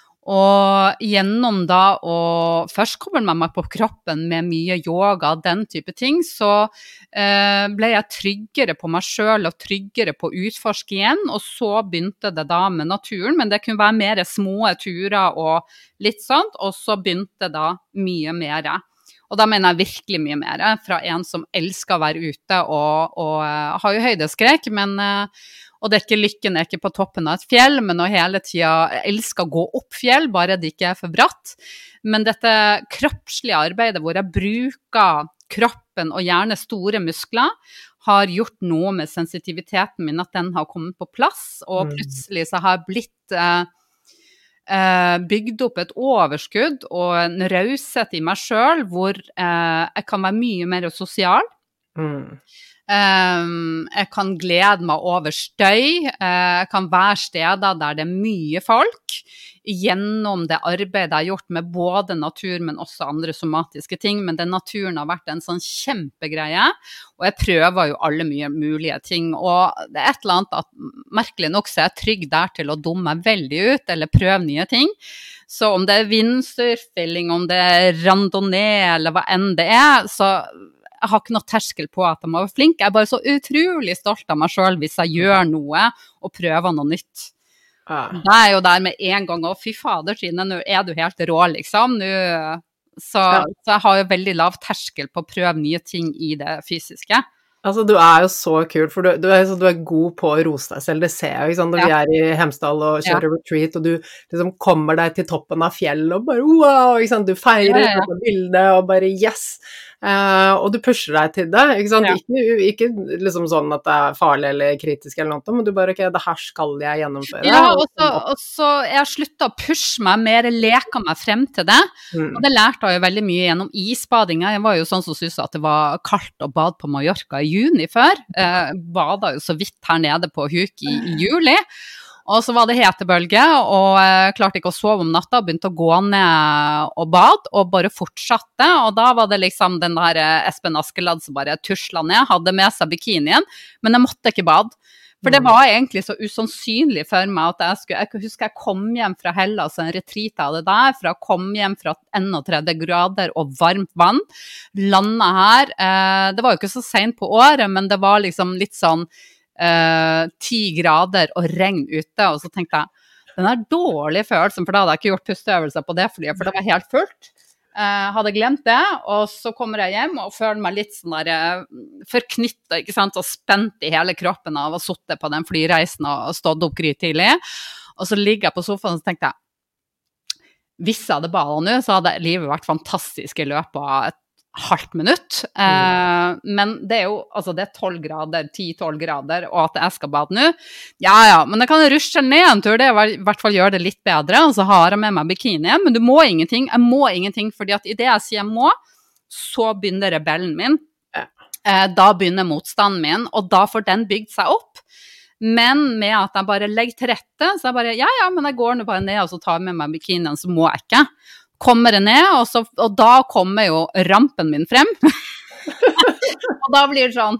Og gjennom da å først komme meg på kroppen med mye yoga og den type ting, så eh, ble jeg tryggere på meg selv og tryggere på å utforske igjen, og så begynte det da med naturen, men det kunne være mer små turer og litt sånt, og så begynte da mye mer. Og da mener jeg virkelig mye mer fra en som elsker å være ute og, og uh, har jo høydeskrekk, men, uh, og det er ikke lykken er ikke på toppen av et fjell, men å hele tiden elsker å gå opp fjell, bare det ikke er for bratt. Men dette kroppslige arbeidet hvor jeg bruker kroppen og gjerne store muskler, har gjort noe med sensitiviteten min, at den har kommet på plass, og plutselig så har jeg blitt... Uh, bygd opp et overskudd og en raushet i meg selv hvor eh, jeg kan være mye mer sosial. Mm. Um, jeg kan glede meg over støy, uh, jeg kan være steder der det er mye folk, gjennom det arbeidet jeg har gjort med både natur, men også andre somatiske ting, men den naturen har vært en sånn kjempegreie, og jeg prøver jo alle mye mulige ting, og det er et eller annet at, merkelig nok, så er jeg trygg der til å dumme meg veldig ut, eller prøve nye ting, så om det er vindsurfing, om det er randonnee, eller hva enn det er, så jeg har ikke noe terskel på at jeg må være flink. Jeg er bare så utrolig stolt av meg selv hvis jeg gjør noe og prøver noe nytt. Ja. Det er jo der med en gang, og fy fader, Trine, nå er du helt rå, liksom. Nå, så, ja. Så jeg har jo veldig lav terskel på å prøve nye ting i det fysiske. Altså, du er jo så kul, for du, du, er, du er god på å rose deg selv, det ser jeg, ikke sant? Når ja. Vi er i Hemsedal og kjører ja. Retreat, og du liksom kommer deg til toppen av fjellet, og bare wow, ikke sant? Du feirer ja, ja. På bildet, og bare yes, uh, og du pusher deg til det, ikke sant? Ja. Ikke, ikke liksom sånn at det er farlig eller kritisk eller noe, men du bare, ok, det her skal jeg gjennomføre. Ja, og så, og så jeg har sluttet å pushe meg, mer leker meg frem til det, mm. og det lærte jeg jo veldig mye gjennom isbadinga. Jeg var jo sånn som synes at det var kaldt å bade på Mallorca i juni før, eh, bada jo så vidt her nede på Huk i, i juli, og så var det hetebølge, og jeg klarte ikke å sove om natta, begynte å gå ned og bad, og bare fortsatte, og da var det liksom den der Espen Askeladd som bare tusla ned, hadde med seg bikinien, men jeg måtte ikke bade. For det var egentlig så usannsynlig for meg at jeg skulle, jeg husker jeg kom hjem fra Hellas, en retreat av det der, fra å komme hjem fra trettién grader og varmt vann, landet her, eh, det var jo ikke så sent på året, men det var liksom litt sånn eh, ti grader og regn ute, og så tenkte jeg, den er dårlig følelsen, for da hadde jeg ikke gjort pusteøvelser på det flyet, for det var helt fullt. Jeg hadde glemt det, og så kommer jeg hjem og føler meg litt sånn der forknyttet, ikke sant, og spent i hele kroppen av å ha suttet på den flyreisen og stått opp grytidlig. Og så ligger jeg på sofaen og så tenkte jeg, hvis jeg hadde badet nå, så hadde livet vært fantastisk i løpet av et halvt minutt. Mm. Eh, men det er jo, altså det er tolv grader, ti tolv grader, og at jeg skal bade nå. Ja, ja, men jeg kan rushe ned en tur, det er i hvert fall gjøre det litt bedre, og så har jeg med meg bikini, men du må ingenting, jeg må ingenting, fordi at i det jeg sier jeg må, så begynner rebellen min. Eh, da begynner motstanden min, og da får den bygd seg opp. Men med at jeg bare legger til rette, så jeg bare, ja, ja, men jeg går nå bare ned, og så tar jeg med meg bikinien, så må jeg ikke. Kommer jeg ned, og, så, og da kommer jo rampen min frem. Og da blir det sånn,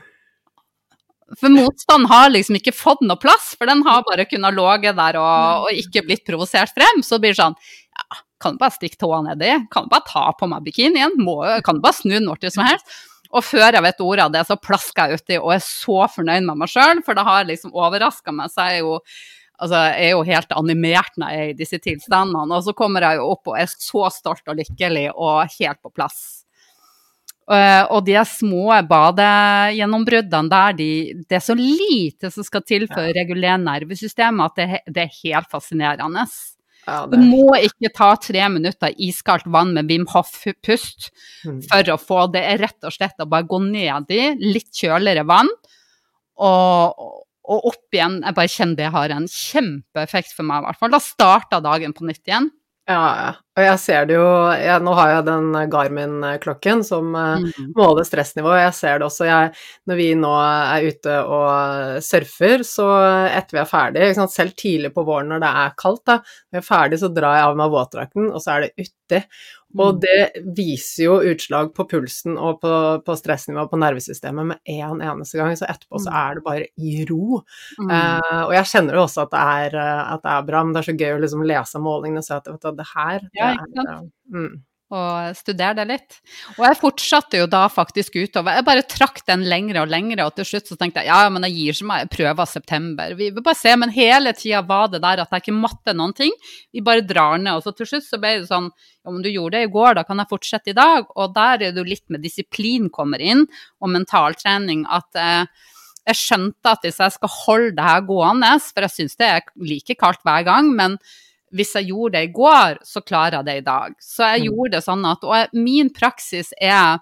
for motstand har liksom ikke fått noe plass, for den har bare kunnet låge der og, og ikke blitt provosert frem, så blir det sånn, ja, kan du bare stikke tåa ned i, kan du bare ta på meg bikinien, må, kan du bare snu den vårt som helst, og før jeg vet ordet av det, så plasker jeg uti, og er så fornøyd med meg selv, for det har liksom overrasket meg, så jeg er jo Altså, jeg er jo helt animert når jeg er i disse tilstandene, og så kommer jeg jo opp og er så stolt og lykkelig og helt på plass. Uh, og de små badegjennombruddene der, de, det er så lite som skal til for å regulere nervesystemet, at det, det er helt fascinerende. Ja, det... Du må ikke ta tre minutter iskaldt vann med Wim Hof-pust mm. for å få det, er rett og slett å bare gå ned i litt kjøligere vann, og og opp igjen, jeg bare kjenner det har en kjempeeffekt for meg i hvert fall. Da starter dagen på nytt igjen. Ja, ja. Og jeg ser det jo, jeg, nå har jeg den Garmin-klokken som mm. måler stressnivået, jeg ser det også, jeg, når vi nå er ute og surfer, så etter vi er ferdig, ikke sant? Selv tidlig på våren når det er kaldt da, når vi er ferdig så drar jeg av meg våtdrakten, og så er det uti, og det viser jo utslag på pulsen og på, på stressnivået på nervesystemet med en eneste gang, så etterpå så er det bare i ro. Mm. Uh, og jeg kjenner jo også at det, er, at det er bra, men det er så gøy å liksom lese målingene og se at vet du, det her, det ja, er uh, mm. og studere det litt. Og jeg fortsatte jo da faktisk utover. Jeg bare trakk den lengre og lengre, og til slutt så tenkte jeg, ja, men jeg gir som jeg prøver september. Vi vil bare se, men hele tiden var det der at jeg ikke måtte noen ting. Vi bare drar ned, og så til slutt så ble det sånn, ja, men du gjorde det i går, da kan jeg fortsette i dag. Og der er det jo litt med disiplin kommer inn, og mentaltrening, at eh, jeg skjønte at hvis jeg skal holde det her gående, for jeg synes det er like kaldt hver gang, men hvis jeg gjorde det i går, så klarer jeg det i dag. Så jeg mm. gjorde det sånn at, og jeg, min praksis er,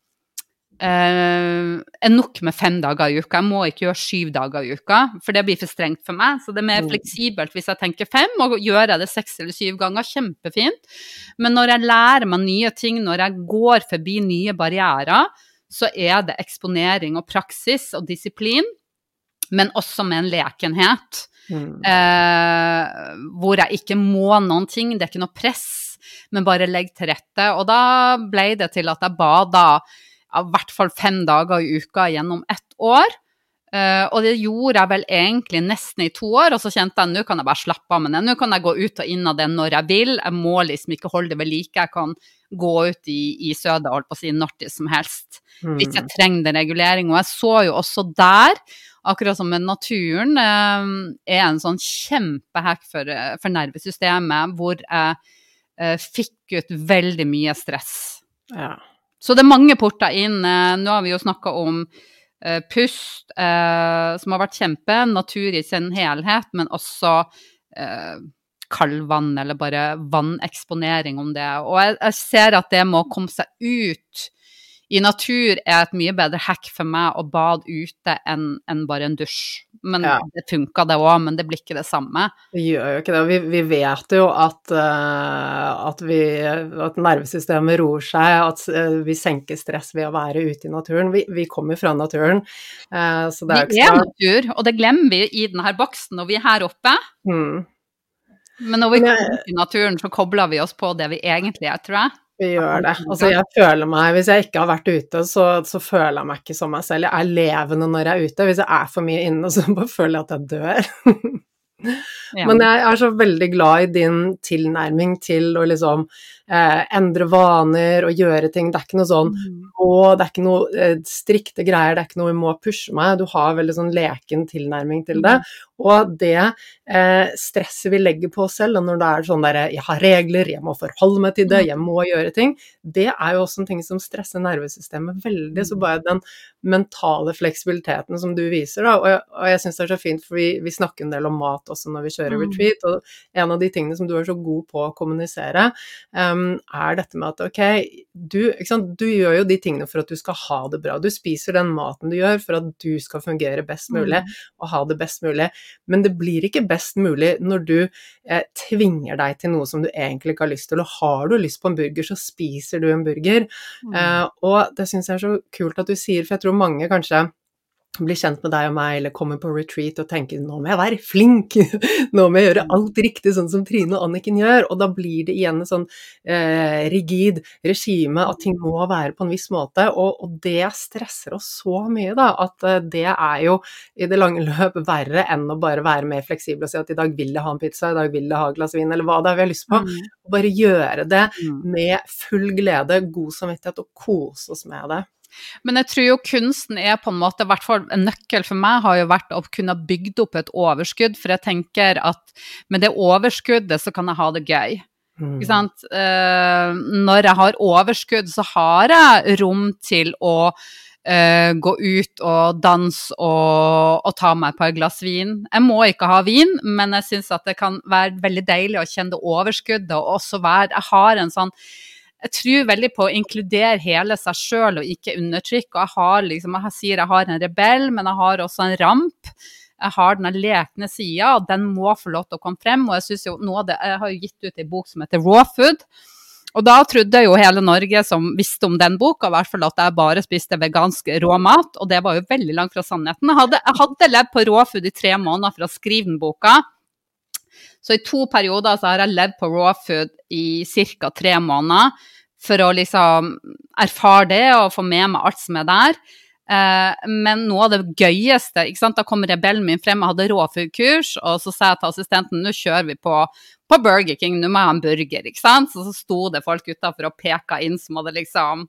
eh, er nok med fem dager i uka. Jeg må ikke gjøre syv dager i uka, for det blir for strengt for meg. Så det er mer mm. fleksibelt hvis jeg tenker fem, og gjør jeg det seks eller syv ganger, kjempefint. Men når jeg lærer meg nye ting, når jeg går forbi nye barrierer, så er det eksponering og praksis og disiplin, men også med en lekenhet, mm. eh, hvor jeg ikke må noen ting, det er ikke noe press, men bare legg til rette. Og da ble det til at jeg bada i hvert fall fem dager i uka gjennom ett år. Uh, og det gjorde jeg vel egentlig nesten i to år, og så kjente jeg, nå kan jeg bare slappe av med det. Nå kan jeg gå ut og inn av det når jeg vil. Jeg må liksom ikke holde det ved like. Jeg kan gå ut i, i sødet, holdt på å si, når det som helst. Mm. Hvis jeg trenger den regulering. Og jeg så jo også der, akkurat som med naturen, uh, er en sånn kjempehack for, for nervesystemet, hvor jeg uh, fikk ut veldig mye stress. Ja. Så det er mange porter inn. Uh, nå har vi jo snakket om Uh, pust, uh, som har vært kjempe, natur i sin helhet, men også uh, kaldvann, eller bare vanneksponering om det. Og jeg, jeg ser at det må komme seg ut i natur er et mye bedre hack for meg å bade ute enn, enn bare en dusj. Men ja. Det funker det også, men det blir ikke det samme. Det gjør jo ikke det. Vi, vi vet jo at, uh, at, vi, at nervesystemet roer seg, at uh, vi senker stress ved å være ute i naturen. Vi, vi kommer fra naturen. Uh, så det er vi er natur, og det glemmer vi i denne boksen når vi er her oppe. Mm. Men når vi kommer ut i naturen, så kobler vi oss på det vi egentlig er, tror jeg. Vi gjør det. Altså, jeg føler meg, hvis jeg ikke har vært ute, så, så føler jeg meg ikke som meg selv. Jeg er levende når jeg er ute. Hvis jeg er for mye inne, så bare føler jeg at jeg dør. Ja. Men jeg er så veldig glad i din tilnærming til å liksom eh, endre vaner og gjøre ting. Det er ikke noe sånn, og det er ikke noe eh, strikte greier, det er ikke noe vi må pushe meg. Du har veldig sånn leken tilnærming til det. Og det eh, stresset vi legger på oss selv, og når det er sånn der, jeg har regler, jeg må forholde meg til det, jeg må gjøre ting, det er jo også en ting som stresser nervesystemet veldig, så bare den mentale fleksibiliteten som du viser da, og jeg, og jeg synes det er så fint, for vi, vi snakker en del om mat også når vi kjører retreat, og en av de tingene som du er så god på å kommunisere, um, er dette med at, ok, du, ikke sant, du gjør jo de tingene for at du skal ha det bra, du spiser den maten du gjør for at du skal fungere best mulig, og ha det best mulig, men det blir ikke best mulig når du eh, tvinger deg til noe som du egentlig ikke har lyst til, og har du lyst på en burger, så spiser du en burger, mm. eh, og det synes jeg er så kult at du sier, for jeg tror mange kanskje blir kjent med deg og meg, eller kommer på retreat og tenker, nå må jeg være flink, nå må jeg gjøre alt riktig, sånn som Trine og Anniken gjør, og da blir det igjen en sånn eh, rigid regime, at ting må være på en viss måte, og, og det stresser oss så mye da, at uh, det er jo i det lange løp verre enn å bare være mer fleksibel og si at i dag vil jeg ha en pizza, i dag vil jeg ha et glass vin, eller hva det er vi har lyst på, mm. og bare gjøre det med full glede, god samvittighet, og kose oss med det. Men jeg tror jo kunsten er på en måte, i hvert fall en nøkkel for meg har jo vært å kunne bygge opp et overskudd, for jeg tenker at med det overskuddet så kan jeg ha det gøy. Mm. Ikke sant? Eh, når jeg har overskudd så har jeg rom til å eh, gå ut og danse og, og ta meg på et glass vin. Jeg må ikke ha vin, men jeg synes at det kan være veldig deilig å kjenne det overskuddet, og også være, jeg har en sånn jeg tror veldig på å inkludere hele seg selv og ikke undertrykke, og jeg har liksom, jeg sier jeg har en rebell, men jeg har også en ramp, jeg har denne lekne siden, og den må få lov til å komme frem, og jeg synes jo noe av det, jeg har jo gitt ut en bok som heter Raw Food, og da trodde jo hele Norge som visste om den boka, i hvert fall at jeg bare spiste vegansk råmat, og det var jo veldig langt fra sannheten. Jeg hadde, jeg hadde levd på Raw Food i tre måneder for å skrive den boka, så i to perioder så har jeg levd på raw food i cirka tre måneder for å liksom erfare det og få med meg alt som er der. Eh, men noe av det gøyeste, ikke sant, da kom rebellen min frem, jeg hadde raw food-kurs, og så sa jeg til assistenten, nå kjører vi på, på Burger King, nå må jeg ha en burger, ikke sant? Så, så sto det folk utenfor og peka inn som hadde liksom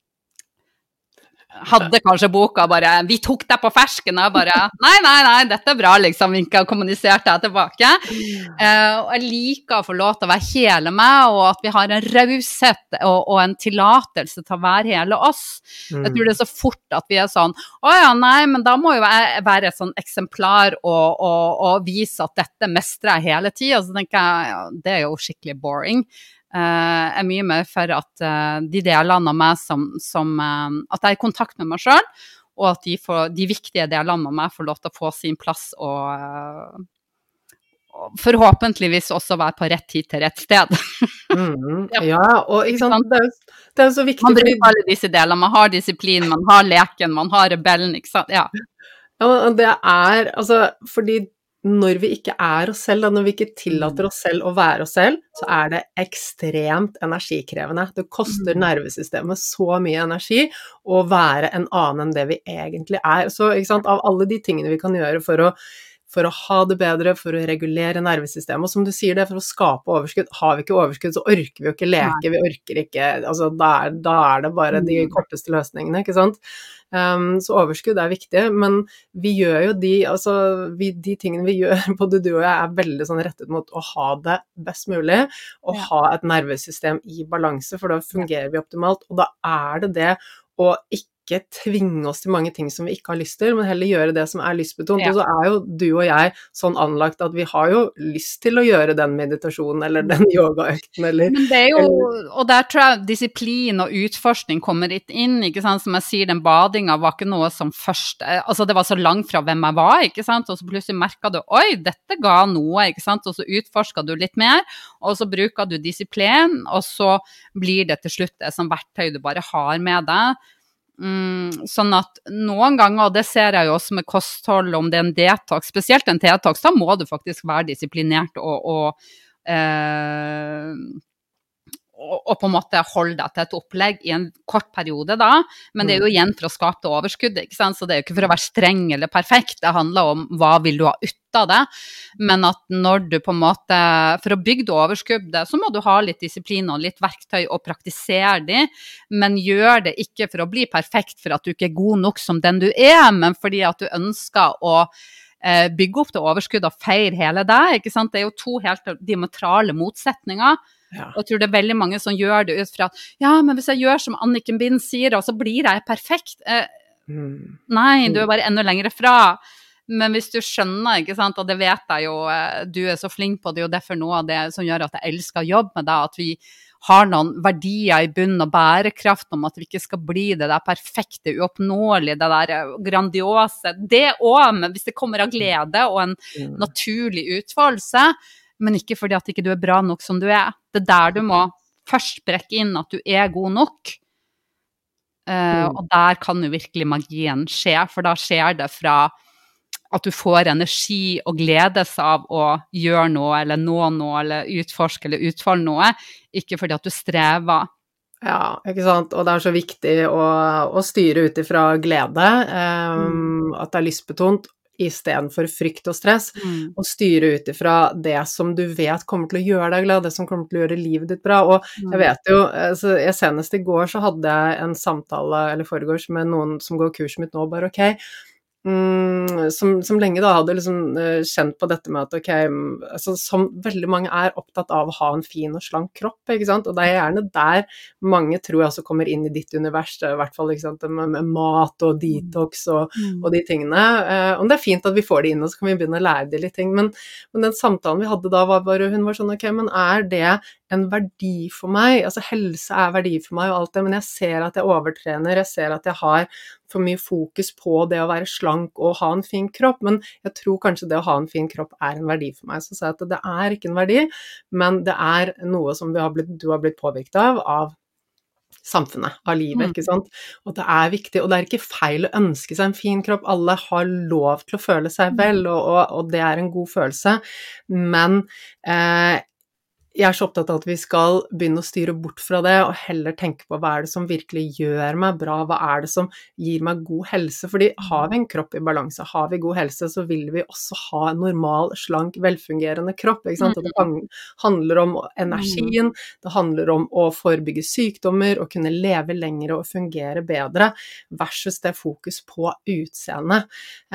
hadde kanskje boka bare, vi tok deg på fersken, og bare, nei, nei, nei, dette er bra, liksom, vi ikke har kommunisert deg tilbake. Uh, og jeg liker å få lov til å være hele meg, og at vi har en raushet og, og en tillatelse til å være hele oss. Mm. Jeg tror det er så fort at vi er sånn, å ja, nei, men da må jo jeg være et sånn eksemplar og, og, og vise at dette mestrer jeg hele tiden, så tenker jeg, ja, det er jo skikkelig boring. Uh, er mye mer for at uh, de delene av meg som, som uh, at jeg er i kontakt med meg selv, og at de, får, de viktige delene av meg får lov til å få sin plass og, uh, forhåpentligvis også være på rett tid til rett sted. Mm, Ja. ja, og ikke sant, det er, jo- det er jo så viktig, Man fordi bruker alle disse delene, man har disiplin, man har leken, man har rebellen, ikke sant? Ja. ja, men det er, altså, fordi når vi ikke er oss selv, da, når vi ikke tillater oss selv å være oss selv, så er det ekstremt energikrevende. Det koster Mm. nervesystemet så mye energi å være en annen enn det vi egentlig er. Så, ikke sant, av alle de tingene vi kan gjøre for å, for å ha det bedre, for å regulere nervesystemet, og som du sier det, for å skape overskudd. Har vi ikke overskudd, så orker vi jo ikke leke, vi orker ikke, altså, da er, da er det bare de Mm. korteste løsningene, ikke sant? Um, så overskudd er viktig, men vi gjør jo de, altså, vi, de tingene vi gjør, både du og jeg, er veldig sånn rettet mot å ha det best mulig, og Ja. ha et nervesystem i balanse, for da fungerer vi optimalt, og da er det det å ikke tvinge oss til mange ting som vi ikke har lyst til, men heller gjøre det som er lystbetont. Ja. Og så er jo du og jeg sånn anlagt at vi har jo lyst til å gjøre den meditasjonen, eller den yogaøkten, eller Men det er jo, eller- og der tror jeg disiplin og utforskning kommer litt inn, ikke sant, som jeg sier, den badinga var ikke noe som først, altså det var så langt fra hvem jeg var, ikke sant, og så plutselig merket du, oi, dette ga noe, ikke sant, og så utforsket du litt mer, og så bruker du disiplin, og så blir det til slutt det som verktøy du bare har med deg. Mm, sånn at noen ganger, og det ser jeg jo også med kosthold, om det er en detox, spesielt en detox, da må du faktisk være disiplinert og, og, eh, og, og på en måte holde deg til et opplegg i en kort periode da, men det er jo igjen for å skape det overskuddet, ikke sant? Så det er jo ikke for å være streng eller perfekt, det handler om hva vil du ha ut av det, men at når du på en måte, for å bygge det overskuddet, så må du ha litt disiplin og litt verktøy og praktisere de, men gjør det ikke for å bli perfekt, for at du ikke er god nok som den du er, men fordi at du ønsker å eh, bygge opp det overskuddet og feire hele deg, ikke sant? Det er jo to helt diametrale motsetninger. Ja. Og jeg tror det er veldig mange som gjør det ut fra at ja, men hvis jeg gjør som Anniken Bind sier, og så blir jeg perfekt. Eh, Mm. nei, du er bare enda lenger fra. Men hvis du skjønner, ikke sant, og det vet jeg jo, eh, du er så flink på det, og derfor noe av det som gjør at jeg elsker å jobbe med deg, at vi har noen verdier i bunn og bærekraft om at vi ikke skal bli det der perfekte, uoppnåelige, det der grandiose. Det også, men hvis det kommer av glede og en Mm. naturlig utfoldelse, men ikke fordi at ikke du er bra nok som du er. Det er der du må først brekke inn at du er god nok. Uh, og der kan jo virkelig magien skje, for da skjer det fra at du får energi og gledes av å gjøre noe, eller nå noe, eller utforske eller utfolde noe, ikke fordi at du strever. Ja, ikke sant, og det er så viktig å, å styre ut ifra glede, um, at det er lystbetont, i stedet for frykt og stress, Mm. og styre ut ifra det som du vet kommer til å gjøre deg glad, det som kommer til å gjøre livet ditt bra. Og jeg vet jo, altså, jeg senest i går så hadde jeg en samtale, eller foregårs, med noen som går kurset mitt nå, bare ok, Mm, som, som lenge da hadde liksom uh, kjent på dette med at ok, altså, som veldig mange er opptatt av å ha en fin og slank kropp, ikke sant, og det er gjerne der mange tror jeg også kommer inn i ditt univers, i hvert fall, ikke sant, med, med mat og detox og, Mm. og de tingene, uh, og det er fint at vi får det inn, og så kan vi begynne å lære de litt ting, men, men den samtalen vi hadde da var bare, hun var sånn, ok, men er det en verdi for meg? Altså helse er verdi for meg og alt det, men jeg ser at jeg overtrener, jeg ser at jeg har for mye fokus på det å være slank og ha en fin kropp, men jeg tror kanskje det å ha en fin kropp er en verdi for meg. Så sa jeg at det er ikke en verdi, men det er noe som du har blitt, du har blitt påvirket av, av samfunnet, av livet, ikke sant? Og det er viktig, og det er ikke feil å ønske seg en fin kropp, alle har lov til å føle seg vel, og, og, og det er en god følelse, men eh, jeg er så opptatt av at vi skal begynne å styre bort fra det, og heller tenke på hva er det som virkelig gjør meg bra, hva er det som gir meg god helse, fordi har vi en kropp i balanse, har vi god helse, så vil vi også ha en normal, slank, velfungerende kropp, ikke sant? Og det handler om energien, det handler om å forebygge sykdommer, og kunne leve lenger og fungere bedre, versus det fokus på utseende.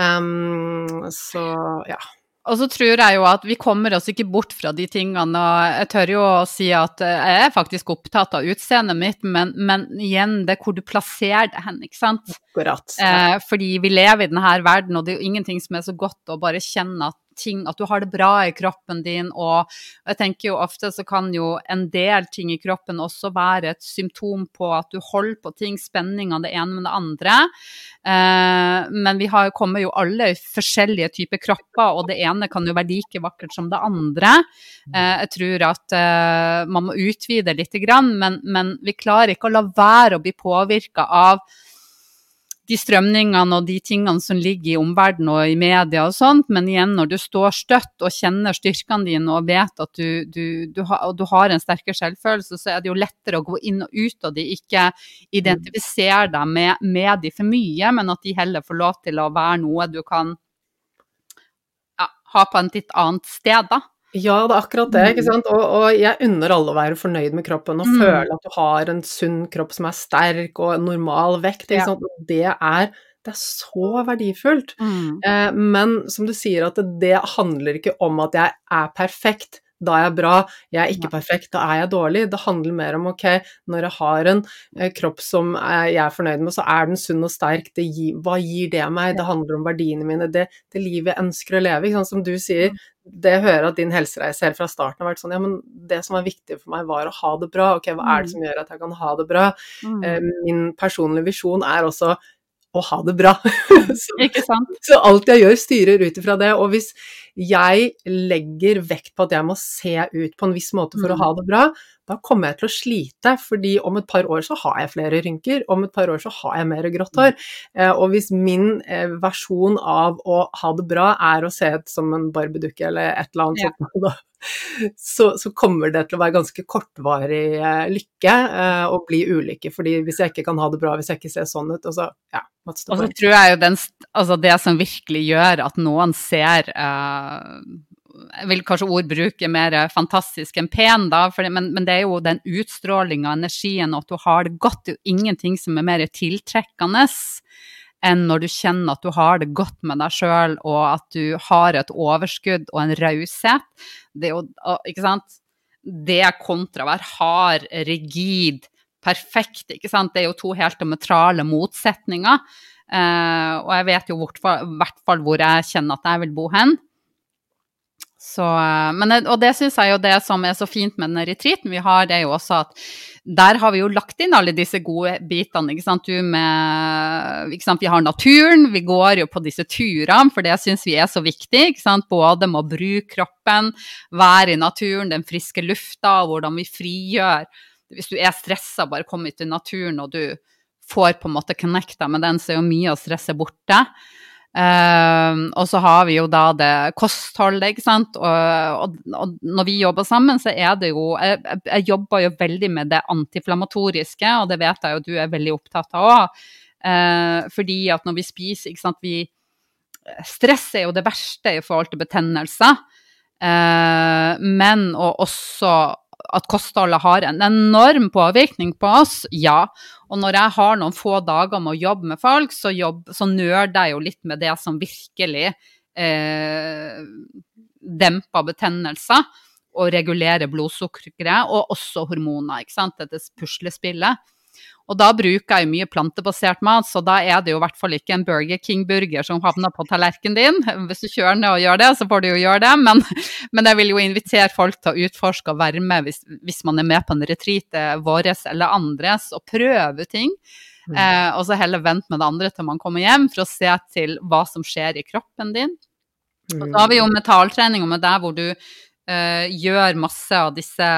Um, så, ja. Og så tror jeg jo at vi kommer oss ikke bort fra de tingene, og jeg tør jo å si at jeg er faktisk opptatt av utseendet mitt, men, men igjen, det er hvor du plasserer det hen, ikke sant? Akkurat. Eh, fordi vi lever i denne verden, og det er jo ingenting som er så godt å bare kjenne at ting, at du har det bra i kroppen din, og jeg tenker jo ofte så kan jo en del ting i kroppen også være et symptom på at du holder på ting, spenning av det ene med det andre, eh, men vi har, kommer jo alle i forskjellige typer kropper, og det ene kan jo være like vakkert som det andre. Eh, jeg tror at eh, man må utvide litt grann, men, men vi klarer ikke å la være å bli påvirket av de strømningene og de tingene som ligger i omverdenen og i media og sånt, men igjen når du står støtt og kjenner styrkene dine og vet at du, du, du, har, og du har en sterkere selvfølelse, så er det jo lettere å gå inn og ut av de, ikke identifisere deg med, med de for mye, men at de heller får lov til å være noe du kan ja, ha på en litt annet sted da. Ja, det er akkurat det, ikke sant? Og, og jeg unner alle å være fornøyd med kroppen og mm. føle at du har en sunn kropp som er sterk og en normal vekt, ikke sant? Ja. Det er, det er så verdifullt. Mm. Eh, men som du sier, at det, det handler ikke om at jeg er perfekt, da er jeg bra, jeg er ikke perfekt, da er jeg dårlig. Det handler mer om, ok, når jeg har en eh, kropp som jeg er fornøyd med, så er den sunn og sterk, det gir, hva gir det meg? Det handler om verdiene mine, det, det livet jeg ønsker å leve, ikke sant? Som du sier, det jeg hører at din helsereise helt fra starten har vært sånn, ja, men det som er viktig for meg var å ha det bra, ok, hva er det som gjør at jeg kan ha det bra? Mm. Eh, min personlige visjon er også å ha det bra. så, ikke sant? Så alt jeg gjør styrer ut ifra det, og hvis jeg legger vekt på at jeg må se ut på en viss måte for mm. å ha det bra, da kommer jeg til å slite, fordi om et par år så har jeg flere rynker, om et par år så har jeg mer grått hår, eh, og hvis min eh, versjon av å ha det bra er å se ut som en barbedukke eller et eller annet ja. sånt, da, så, så kommer det til å være ganske kortvarig eh, lykke eh, og bli ulykke, fordi hvis jeg ikke kan ha det bra, hvis jeg ikke ser sånn ut, og så, ja, og så tror jeg jo den, altså det som virkelig gjør at noen ser uh, jeg vil kanskje ordbruke mer fantastisk enn pen da, for det, men, men det er jo den utstrålingen av energien, og at du har det godt, det er jo ingenting som er mer tiltrekkende enn når du kjenner at du har det godt med deg selv, og at du har et overskudd og en raushet. Det er jo, ikke sant, det kontra å være hard, rigid, perfekt, ikke sant, det er jo to helt diametrale motsetninger, uh, og jeg vet jo i hvert fall hvor jeg kjenner at jeg vil bo hen. Så, men, og det synes jeg jo det som er så fint med den retreaten vi har, det er jo også at der har vi jo lagt inn alle disse gode bitene, ikke sant, du med, ikke sant, vi har naturen, vi går jo på disse turene, for det synes vi er så viktig, ikke sant, både med å bruke kroppen, være i naturen, den friske lufta, og hvordan vi frigjør, hvis du er stresset, bare kom ut i naturen, og du får på en måte connecta med den, så er jo mye å stresse borte. Uh, og så har vi jo da det kostholdet, ikke sant, og, og, og når vi jobber sammen så er det jo, jeg, jeg jobber jo veldig med det antiflammatoriske, og det vet jeg jo du er veldig opptatt av også, uh, fordi at når vi spiser, ikke sant, vi, stress er jo det verste i forhold til betennelse, uh, men og også at kostholdet har en enorm påvirkning på oss, ja. Og når jeg har noen få dager med å jobbe med folk, så, jobb, så nørder jeg jo litt med det som virkelig eh, demper betennelser og regulerer blodsukkeret, og også hormoner, ikke sant, dette puslespillet. Og da bruker jeg jo mye plantebasert mat, så da er det jo i hvert fall ikke en Burger King-burger som havner på tallerken din. Hvis du kjører ned og gjør det, så får du jo gjøre det, men, men jeg vil jo invitere folk til å utforske og være med hvis, hvis man er med på en retreat våres eller andres, og prøve ting. Mm. Eh, og så heller vente med det andre til man kommer hjem, for å se til hva som skjer i kroppen din. Mm. Og så har vi jo mentaltrening med der hvor du eh, gjør masse av disse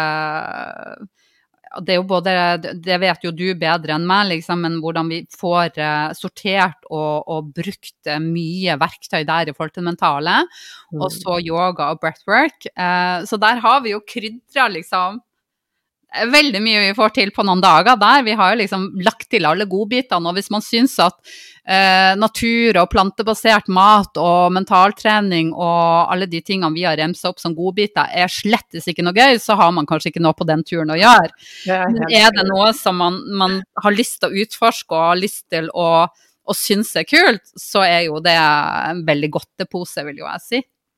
det er jo både, det vet jo du bedre enn meg, liksom, men hvordan vi får uh, sortert og, og brukt uh, mye verktøy der i forhold til det mentale, mm. og så yoga og breathwork. Uh, så der har vi jo krydret, liksom, veldig mye vi får til på noen dager der. Vi har jo liksom lagt til alle godbitene, og hvis man synes at uh, natur og plantebasert mat og mentaltrening og alle de tingene vi har remset opp som godbiter er slettes ikke noe gøy, så har man kanskje ikke noe på den turen å gjøre. Men er det noe som man, man har lyst til å utforske og har lyst til å, å synes er kult, så er jo det en veldig godtepose, vil jo jeg si.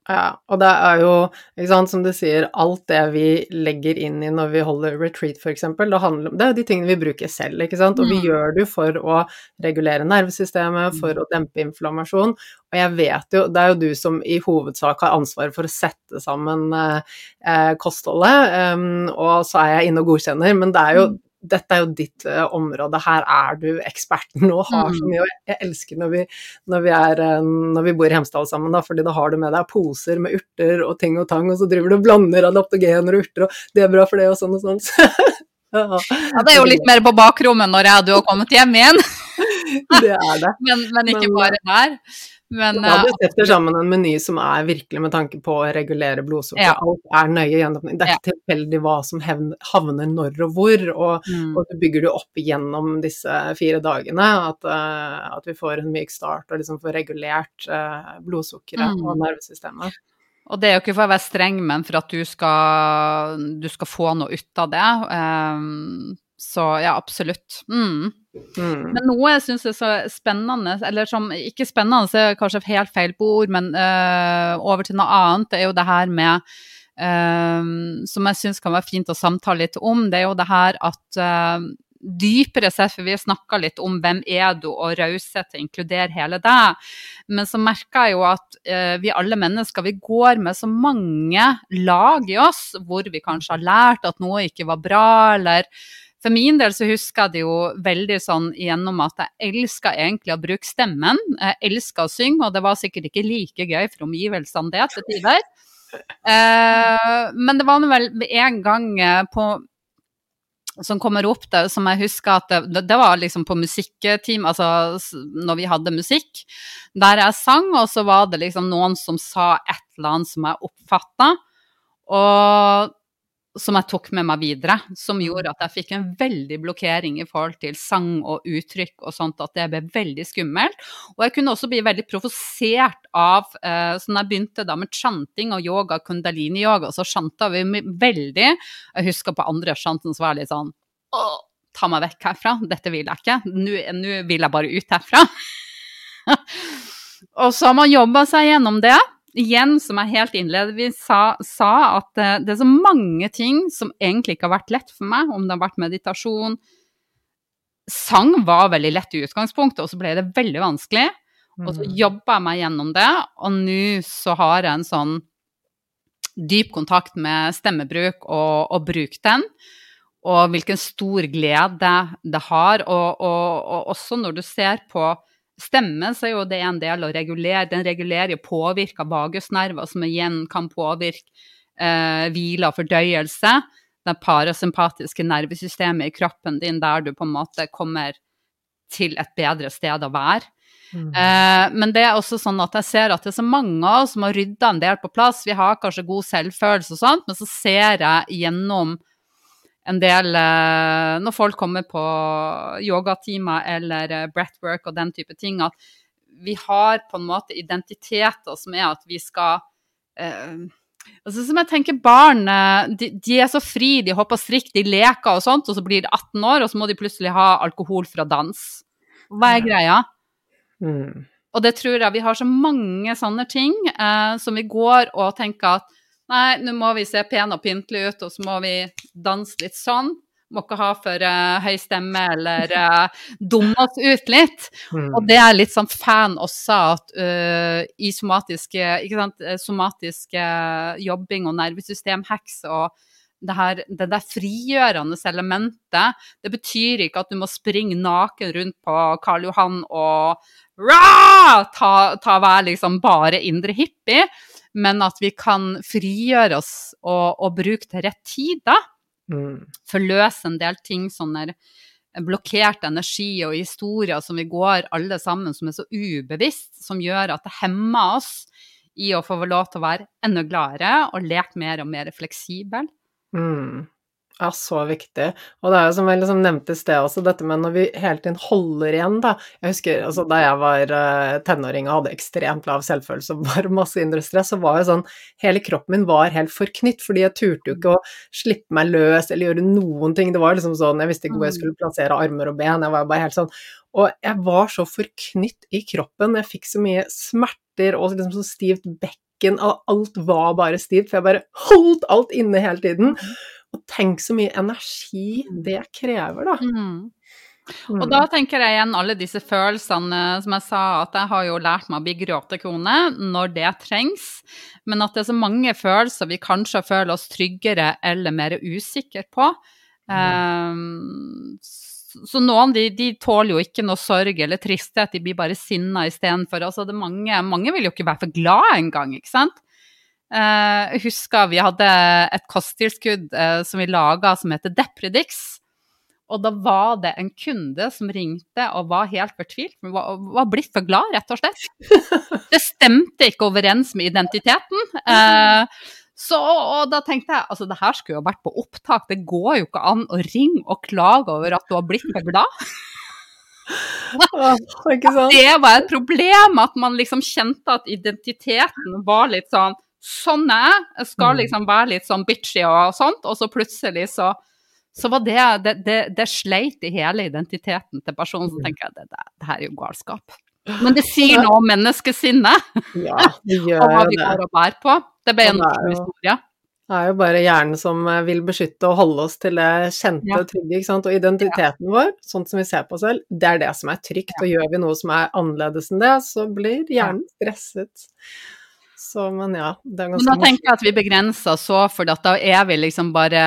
Ja, og det er jo, ikke sant, som du sier, alt det vi legger inn i når vi holder retreat for eksempel, det handler om, det er jo de tingene vi bruker selv, ikke sant, og vi Mm. gjør det jo for å regulere nervesystemet, for å dempe inflammasjon, og jeg vet jo, det er jo du som i hovedsak har ansvar for å sette sammen eh, kostholdet, um, og så er jeg inne og godkjenner, men det er jo, dette er jo ditt uh, område, her er du eksperten og har så mye, og jeg, jeg elsker når vi, når vi, er, uh, når vi bor i Hemsedal sammen, da, fordi da har du med deg poser med urter og ting og tang, og så driver du og blander adaptogener og urter, og det er bra for det og sånn og sånn. Ja, ja, det er jo litt mer på bakrommet når jeg hadde kommet hjem igjen. Det er det. Men, men ikke men, bare der. Men, da du setter sammen en meny som er virkelig med tanke på å regulere blodsukker, ja. Alt er nøye gjennom, det er ikke ja. tilfeldig hva som havner når og hvor, og, mm. og du bygger det opp gjennom disse fire dagene, at, uh, at vi får en myk start og liksom får regulert uh, blodsukkeret mm. og nervesystemet. Og det er jo ikke for å være streng, men for at du skal, du skal få noe ut av det. Um, så ja, absolutt. Mm. Mm. Men noe jeg synes er så spennende, eller som ikke spennende, så er det kanskje helt feil på ord, men uh, over til noe annet, det er jo det her med, uh, som jeg synes kan være fint å samtale litt om, det er jo det her at uh, dypere sett, for vi har snakket litt om hvem er du, og raushet til å inkludere hele deg, men så merker jeg jo at uh, vi alle mennesker, vi går med så mange lag i oss, hvor vi kanskje har lært at noe ikke var bra, eller for min del så husker jeg det jo veldig sånn igjennom at jeg elsker egentlig å bruke stemmen, jeg elsker å synge, og det var sikkert ikke like gøy for omgivelsene det til tider. Uh, men det var vel en gang på som kommer opp det, som jeg husker at det, det var liksom på musikkteam, altså når vi hadde musikk, der jeg sang, og så var det liksom noen som sa et eller annet som jeg oppfattet, og som jeg tok med meg videre, som gjorde at jeg fikk en veldig blokkering i forhold til sang og uttrykk og sånt, at det ble veldig skummelt. Og jeg kunne også bli veldig provosert av, eh, så når jeg begynte da med chanting og yoga, kundalini-yoga, så chantet vi veldig. Jeg husker på andre chanten så var det litt sånn, åh, ta meg vekk herfra, dette vil jeg ikke, nå, nå vil jeg bare ut herfra. Og så har man jobbet seg gjennom det. Igjen, som jeg helt innledningsvis sa, sa, at det er så mange ting som egentlig ikke har vært lett for meg, om det har vært meditasjon. Sang var veldig lett i utgangspunktet, og så ble det veldig vanskelig. Og så jobbet jeg meg gjennom det, og nå så har jeg en sånn dyp kontakt med stemmebruk og, og bruk den, og hvilken stor glede det har, og, og, og også når du ser på stemmen, så er jo det en del å regulere, den regulerer og påvirker vagusnerver, som igjen kan påvirke eh, hvile og fordøyelse, det parasympatiske nervesystemet i kroppen din, der du på en måte kommer til et bedre sted å være. Mm. Eh, men det er også sånn at jeg ser at det er så mange av oss som har ryddet en del på plass, vi har kanskje god selvfølelse og sånt, men så ser jeg gjennom en del, når folk kommer på yogatimer eller breathwork og den type ting, at vi har på en måte identiteter som er at vi skal, eh, altså som jeg tenker barn, de, de er så fri, de hopper strikk, de leker og sånt, og så blir de atten år, og så må de plutselig ha alkohol fra dans. Hva er greia? Mm. Og det tror jeg, vi har så mange sånne ting, eh, som vi går og tenker at nei, nå må vi se pen og pyntelig ut, og så må vi danse litt sånn. Må ikke ha for uh, høy stemme, eller uh, dumme oss ut litt. Mm. Og det er litt sånn fan også, at uh, i somatiske, ikke sant, somatiske jobbing og nervesystemhacks, og det her, det der frigjørende elementet, det betyr ikke at du må springe naken rundt på Karl Johan og rah, ta, ta hver liksom bare indre hippie, men at vi kan frigjøre oss og, og bruke til rett tid da, mm. forløse en del ting, sånne blokkert energi og historier som vi går alle sammen, som er så ubevisst, som gjør at det hemmer oss i å få lov til å være enda gladere og leke mer og mer fleksibel. Mm. Ja, så viktig. Og det er jo som jeg liksom nevnte i sted også, dette med når vi hele tiden holder igjen da. Jeg husker, altså da jeg var uh, tenåring og hadde ekstremt lav selvfølelse og bare masse indre stress, så var jo sånn, hele kroppen min var helt forknytt, fordi jeg turte jo ikke å slippe meg løs eller gjøre noen ting. Det var liksom sånn, jeg visste ikke hvor jeg skulle plassere armer og ben, jeg var bare helt sånn, og jeg var så forknytt i kroppen, jeg fikk så mye smerter og liksom så stivt bekk nakken, og alt var bare stivt, for jeg bare holdt alt inne hele tiden. Og tenk så mye energi det krever, da. Mm. Mm. Og da tenker jeg igjen alle disse følelsene, som jeg sa, at jeg har jo lært meg å bli gråtekone når det trengs, men at det er så mange følelser vi kanskje føler oss tryggere eller mer usikre på. Mm. Um, så noen, de, de tåler jo ikke noe sorg eller tristhet, de blir bare sinna i stedet for. Altså det er mange, mange vil jo ikke være for glad en gang, ikke sant? Uh, jeg husker vi hadde et kosttilskudd uh, som vi laget som heter Depredix. Og da var det en kunde som ringte og var helt fortvilt, var, var blitt for glad, rett og slett. Det stemte ikke overens med identiteten. Eh, så, og da tenkte jeg, altså det her skulle jo vært på opptak, det går jo ikke an å ringe og klage over at du har blitt for glad. Ikke sant? Det var et problem, at man liksom kjente at identiteten var litt sånn, sånn er, jeg skal liksom være litt sånn bitchy og sånt, og så plutselig så Så var det, det, det, det sleit i hele identiteten til personen, så tenker jeg, det, det, det her er jo galskap. Men det sier noe om menneskesinnet, ja, det gjør og hva vi det. går og bærer på. Det ble en morsom historie. Det er jo bare hjernen som vil beskytte og holde oss til det kjente og trygge, ikke sant? Og identiteten ja. vår, sånn som vi ser på selv, det er det som er trygt, ja. Og gjør vi noe som er annerledes enn det, så blir hjernen stresset. Så, men ja, det er ganske men da tenker jeg at vi begrenser så, for da er vi liksom bare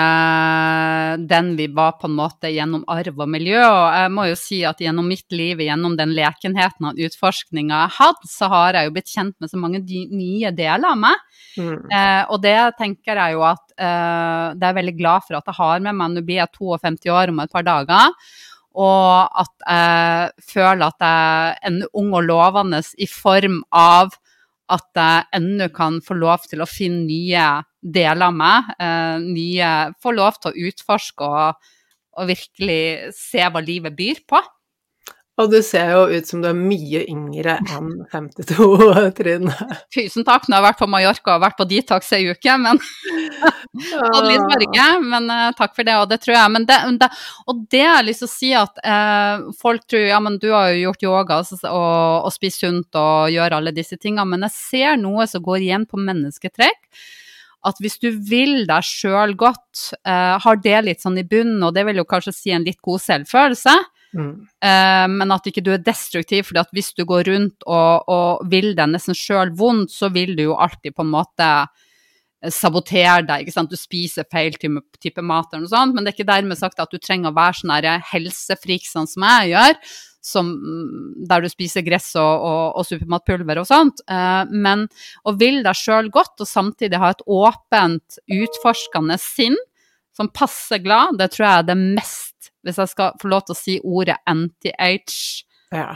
den vi var på en måte gjennom arv og miljø, og jeg må jo si at gjennom mitt liv, gjennom den lekenheten og utforskningen jeg hadde, så har jeg jo blitt kjent med så mange nye deler av meg, mm. eh, og det tenker jeg jo at eh, det er jeg veldig glad for at jeg har med meg. Nå blir jeg femtito år om et par dager, og at jeg føler at jeg er en ung og lovende i form av at jeg ennå kan få lov til å finne nye deler av meg, eh, nye, få lov til å utforske og, og virkelig se hva livet byr på. Og du ser jo ut som du er mye yngre enn femtito, Trine. Tusen takk, nå har jeg vært på Mallorca og vært på detox i uke, men hadde litt mørke, men uh, takk for det, og det tror jeg. Men det, det, og det har jeg lyst til å si at uh, folk tror, ja, men du har jo gjort yoga og, og spist sunt og gjør alle disse tingene, men jeg ser noe som går igjen på mennesketrekk, at hvis du vil deg selv godt, uh, har det litt sånn i bunnen, og det vil jo kanskje si en litt god selvfølelse, Mm. Uh, men at ikke du er destruktiv, fordi at hvis du går rundt og, og vil deg nesten selv vondt, så vil du jo alltid på en måte sabotere deg, ikke sant? Du spiser feil type, type mat og sånt, men det er ikke dermed sagt at du trenger å være sånn her helsefrik sånn som jeg gjør, som, der du spiser gress og, og, og supermatpulver og sånt, uh, men å vil deg selv godt og samtidig ha et åpent, utforskende sinn som passer glad, det tror jeg er det mest, hvis jeg skal få lov til å si ordet anti-age. Ja.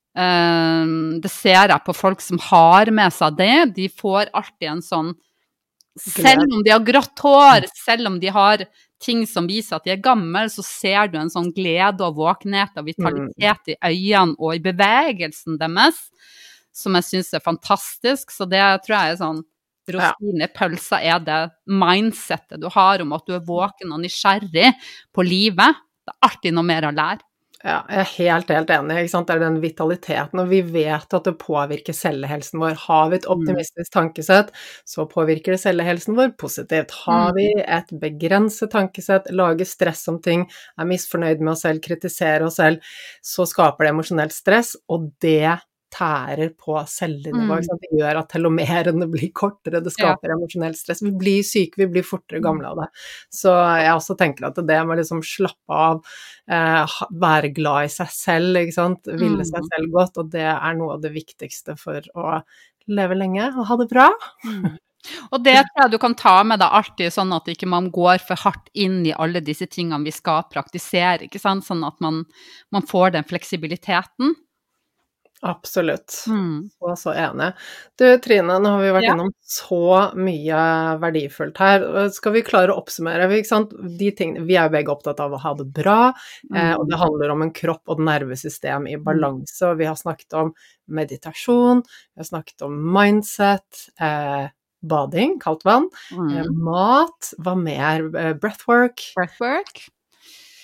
Um, det ser jeg på folk som har med seg det, de får alltid en sånn, selv om de har grått hår, selv om de har ting som viser at de er gamle, så ser du en sånn glede og våkenhet og vitalitet i øynene og i bevegelsen deres, som jeg synes er fantastisk, så det tror jeg er sånn, rosine pølser er det mindsetet du har om at du er våken og nysgjerrig på livet. Det er alltid noe mer å lære. Ja, jeg er helt, helt enig, ikke sant? Det er den vitaliteten, og vi vet at det påvirker cellehelsen vår. Har vi et optimistisk tankesett, så påvirker det cellehelsen vår positivt. Har vi et begrenset tankesett, lager stress om ting, er misfornøyd med oss selv, kritiserer oss selv, så skaper det emosjonelt stress, og det tærer på cellenivå, mm. det gjør at telomerene blir kortere, det skaper ja. emosjonelt stress, vi blir syke, vi blir fortere gamle av det. Så jeg også tenker at det med liksom slappe av, eh, være glad i seg selv, ikke sant, ville mm. seg selv godt, og det er noe av det viktigste for å leve lenge og ha det bra. Mm. Og det tror jeg du kan ta med deg alltid, sånn at ikke man går for hardt inn i alle disse tingene vi skal praktisere, ikke sant, sånn at man, man får den fleksibiliteten. Absolutt, mm. og så enig. Du Trine, nå har vi vært ja. innom så mye verdifullt her. Skal vi klare å oppsummere, ikke sant? De tingene, vi er jo begge opptatt av å ha det bra, mm. eh, og det handler om en kropp og et nervesystem i balanse, og vi har snakket om meditasjon, vi har snakket om mindset, eh, bading, kaldt vann, mm. eh, mat, hva mer? Eh, breathwork. Breathwork.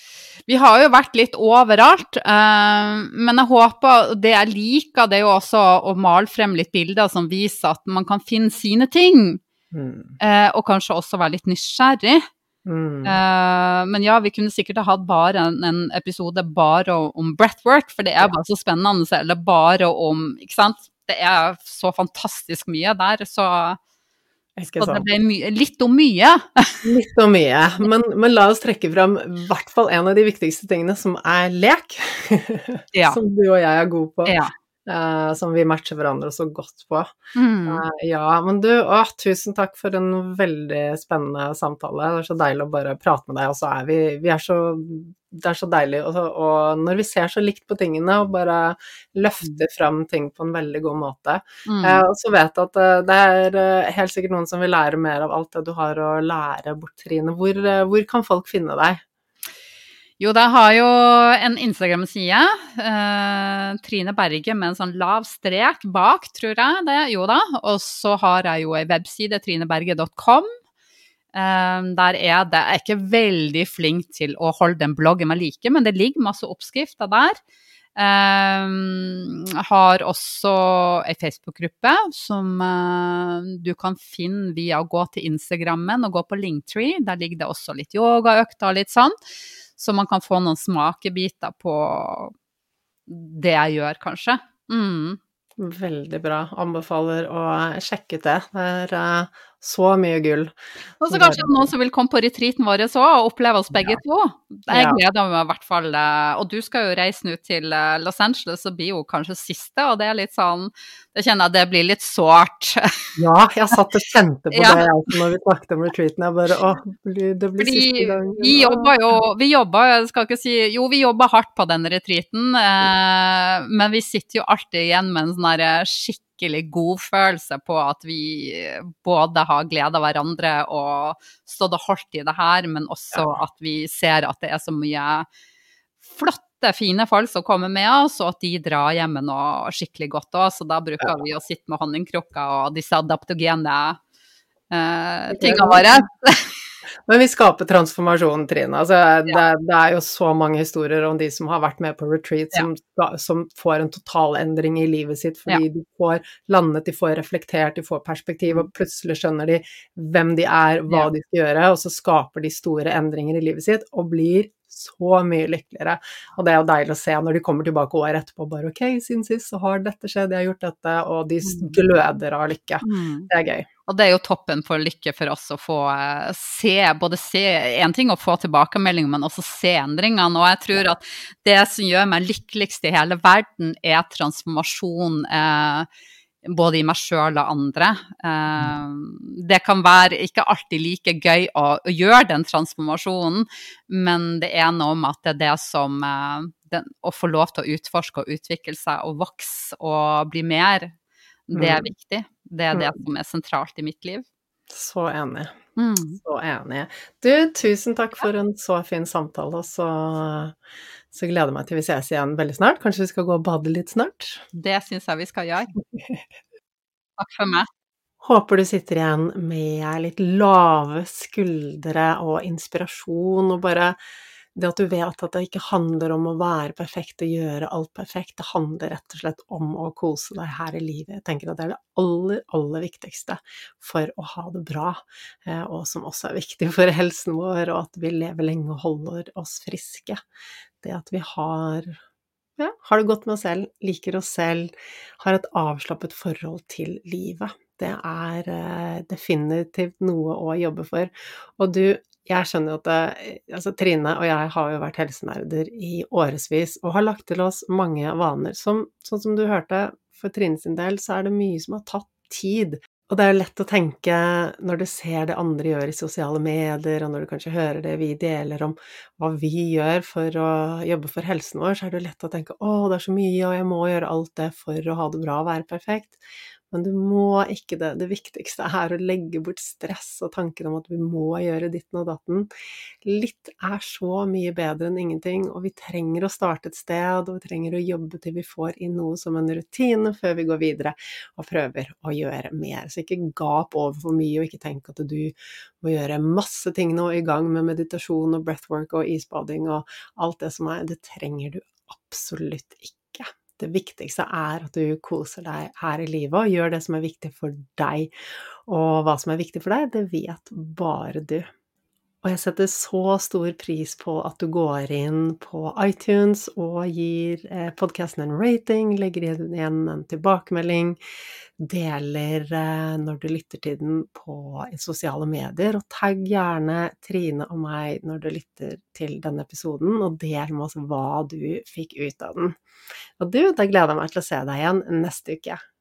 Vi har jo vært litt overalt, eh, men jeg håper, det jeg liker, det er jo også å male frem litt bilder som viser at man kan finne sine ting, Mm. eh, og kanskje også være litt nysgjerrig. Mm. Eh, men ja, vi kunne sikkert ha hatt bare en, en episode bare om breathwork, for det er bare så spennende, eller bare om, ikke sant? Det er så fantastisk mye der, så, så det ble my- litt om mye. Litt om mye, men, men la oss trekke frem i hvert fall en av de viktigste tingene, som er lek, Ja. som du og jeg er gode på. Ja. Uh, som vi matcher hverandre så godt på. Mm. Uh, ja, men du, å, tusen takk for en veldig spennende samtale. Det er så deilig å bare prate med deg, og så er vi, vi er så, det er så deilig, og, og når vi ser så likt på tingene, og bare løfter frem ting på en veldig god måte. Mm. Uh, og så vet jeg at uh, det er uh, helt sikkert noen som vil lære mer av alt det du har å lære bort, Trine. Hvor, uh, hvor kan folk finne deg? Jo, jeg har jo en Instagram-side, eh, Trine Berge, med en sånn lav strek bak, tror jeg det, jo da. Og så har jeg jo en webside, trineberge punktum com. Eh, der er det, jeg er ikke veldig flink til å holde den bloggen jeg liker, men det ligger masse oppskrifter der. Jeg har også en Facebook-gruppe som uh, du kan finne via å gå til Instagrammen og gå på Linktree. Der ligger det også litt yogaøkter og litt sånn, så man kan få noen smakebiter på det jeg gjør, kanskje. Mm. Veldig bra. Anbefaler å sjekke ut det. Det er uh, så mye gull. Og så kanskje noen som vil komme på retreaten vår også, og oppleve oss begge ja. to. Jeg ja. gleder meg i hvert fall. Og du skal jo reise nå til Los Angeles, og blir jo kanskje siste, og det er litt sånn, det kjenner jeg det blir litt sårt. Ja, jeg satt og kjente på ja. det altså, når vi snakket om retreaten. Jeg bare, åh, det blir Fordi siste gang. Vi jobber jo, vi jobber, jeg skal ikke si, jo, vi jobber hardt på denne retreaten, eh, men vi sitter jo alltid igjen med en sånn der skikkelig god følelse på at vi både har gledet hverandre og stått og holdt i det her, men også ja. at vi ser at det er så mye flotte, fine folk som kommer med oss, og at de drar hjem med noe skikkelig godt også, så da bruker ja. vi å sitte med honningkrukker og disse adaptogene eh, tingene våre. Men vi skaper transformasjon, Trine. Altså, det, ja. det er jo så mange historier om de som har vært med på retreat, som, ja. som får en totalendring i livet sitt, fordi ja. de får landet, de får reflektert, de får perspektiv, og plutselig skjønner de hvem de er, hva ja. de skal gjøre, og så skaper de store endringer i livet sitt, og blir så mye lykkeligere. Og det er jo deilig å se når de kommer tilbake året etterpå, bare ok, siden sist så har dette skjedd, jeg har gjort dette, og de gløder av lykke. Mm. Det er gøy. Og det er jo toppen for lykke for oss å få se, både se en ting og få tilbakemelding, men også se endringene. Og jeg tror at det som gjør meg lykkeligst i hele verden er transformasjon, eh, både i meg selv og andre. Eh, det kan være ikke alltid like gøy å, å gjøre den transformasjonen, men det er noe med at det er det som, eh, den, å få lov til å utforske og utvikle seg og vokse og bli mer, det er viktig. Det er det som er sentralt i mitt liv. Så enig. Mm. Så enig. Du, tusen takk for en så fin samtale, og så, så gleder jeg meg til vi ses igjen veldig snart. Kanskje vi skal gå og bade litt snart? Det synes jeg vi skal gjøre. Takk for meg. Håper du sitter igjen med litt lave skuldre og inspirasjon, og bare det at du vet at det ikke handler om å være perfekt og gjøre alt perfekt, det handler rett og slett om å kose deg her i livet. Jeg tenker at det er det aller, aller viktigste for å ha det bra, og som også er viktig for helsen vår, og at vi lever lenge og holder oss friske. Det at vi har, ja, har det godt med oss selv, liker oss selv, har et avslappet forhold til livet. Det er eh, definitivt noe å jobbe for. Og du, jeg skjønner jo at det, altså Trine og jeg har jo vært helsenerder i årevis, og har lagt til oss mange vaner. Som, sånn som du hørte, for Trine sin del, så er det mye som har tatt tid. Og det er jo lett å tenke, når du ser det andre gjør i sosiale medier, og når du kanskje hører det vi deler om hva vi gjør for å jobbe for helsen vår, så er det jo lett å tenke, å, det er så mye, og jeg må gjøre alt det for å ha det bra og være perfekt. men du må ikke det. Det viktigste er å legge bort stress og tanken om at vi må gjøre ditten og datten. Litt er så mye bedre enn ingenting, og vi trenger å starte et sted, og vi trenger å jobbe til vi får inn noe som en rutine før vi går videre og prøver å gjøre mer. Så ikke gap over for mye, og ikke tenk at du må gjøre masse ting nå i gang med meditasjon og breathwork og isbading og alt det som er. Det trenger du absolutt ikke. Det viktigste er at du koser deg her i livet og gjør det som er viktig for deg. Og hva som er viktig for deg, det vet bare du. Og jeg setter så stor pris på at du går inn på iTunes og gir podcasten en rating, legger igjen en tilbakemelding, deler når du lytter til den på sosiale medier, og tagg gjerne Trine og meg når du lytter til denne episoden, og del med oss hva du fikk ut av den. Og du, da gleder jeg meg til å se deg igjen neste uke.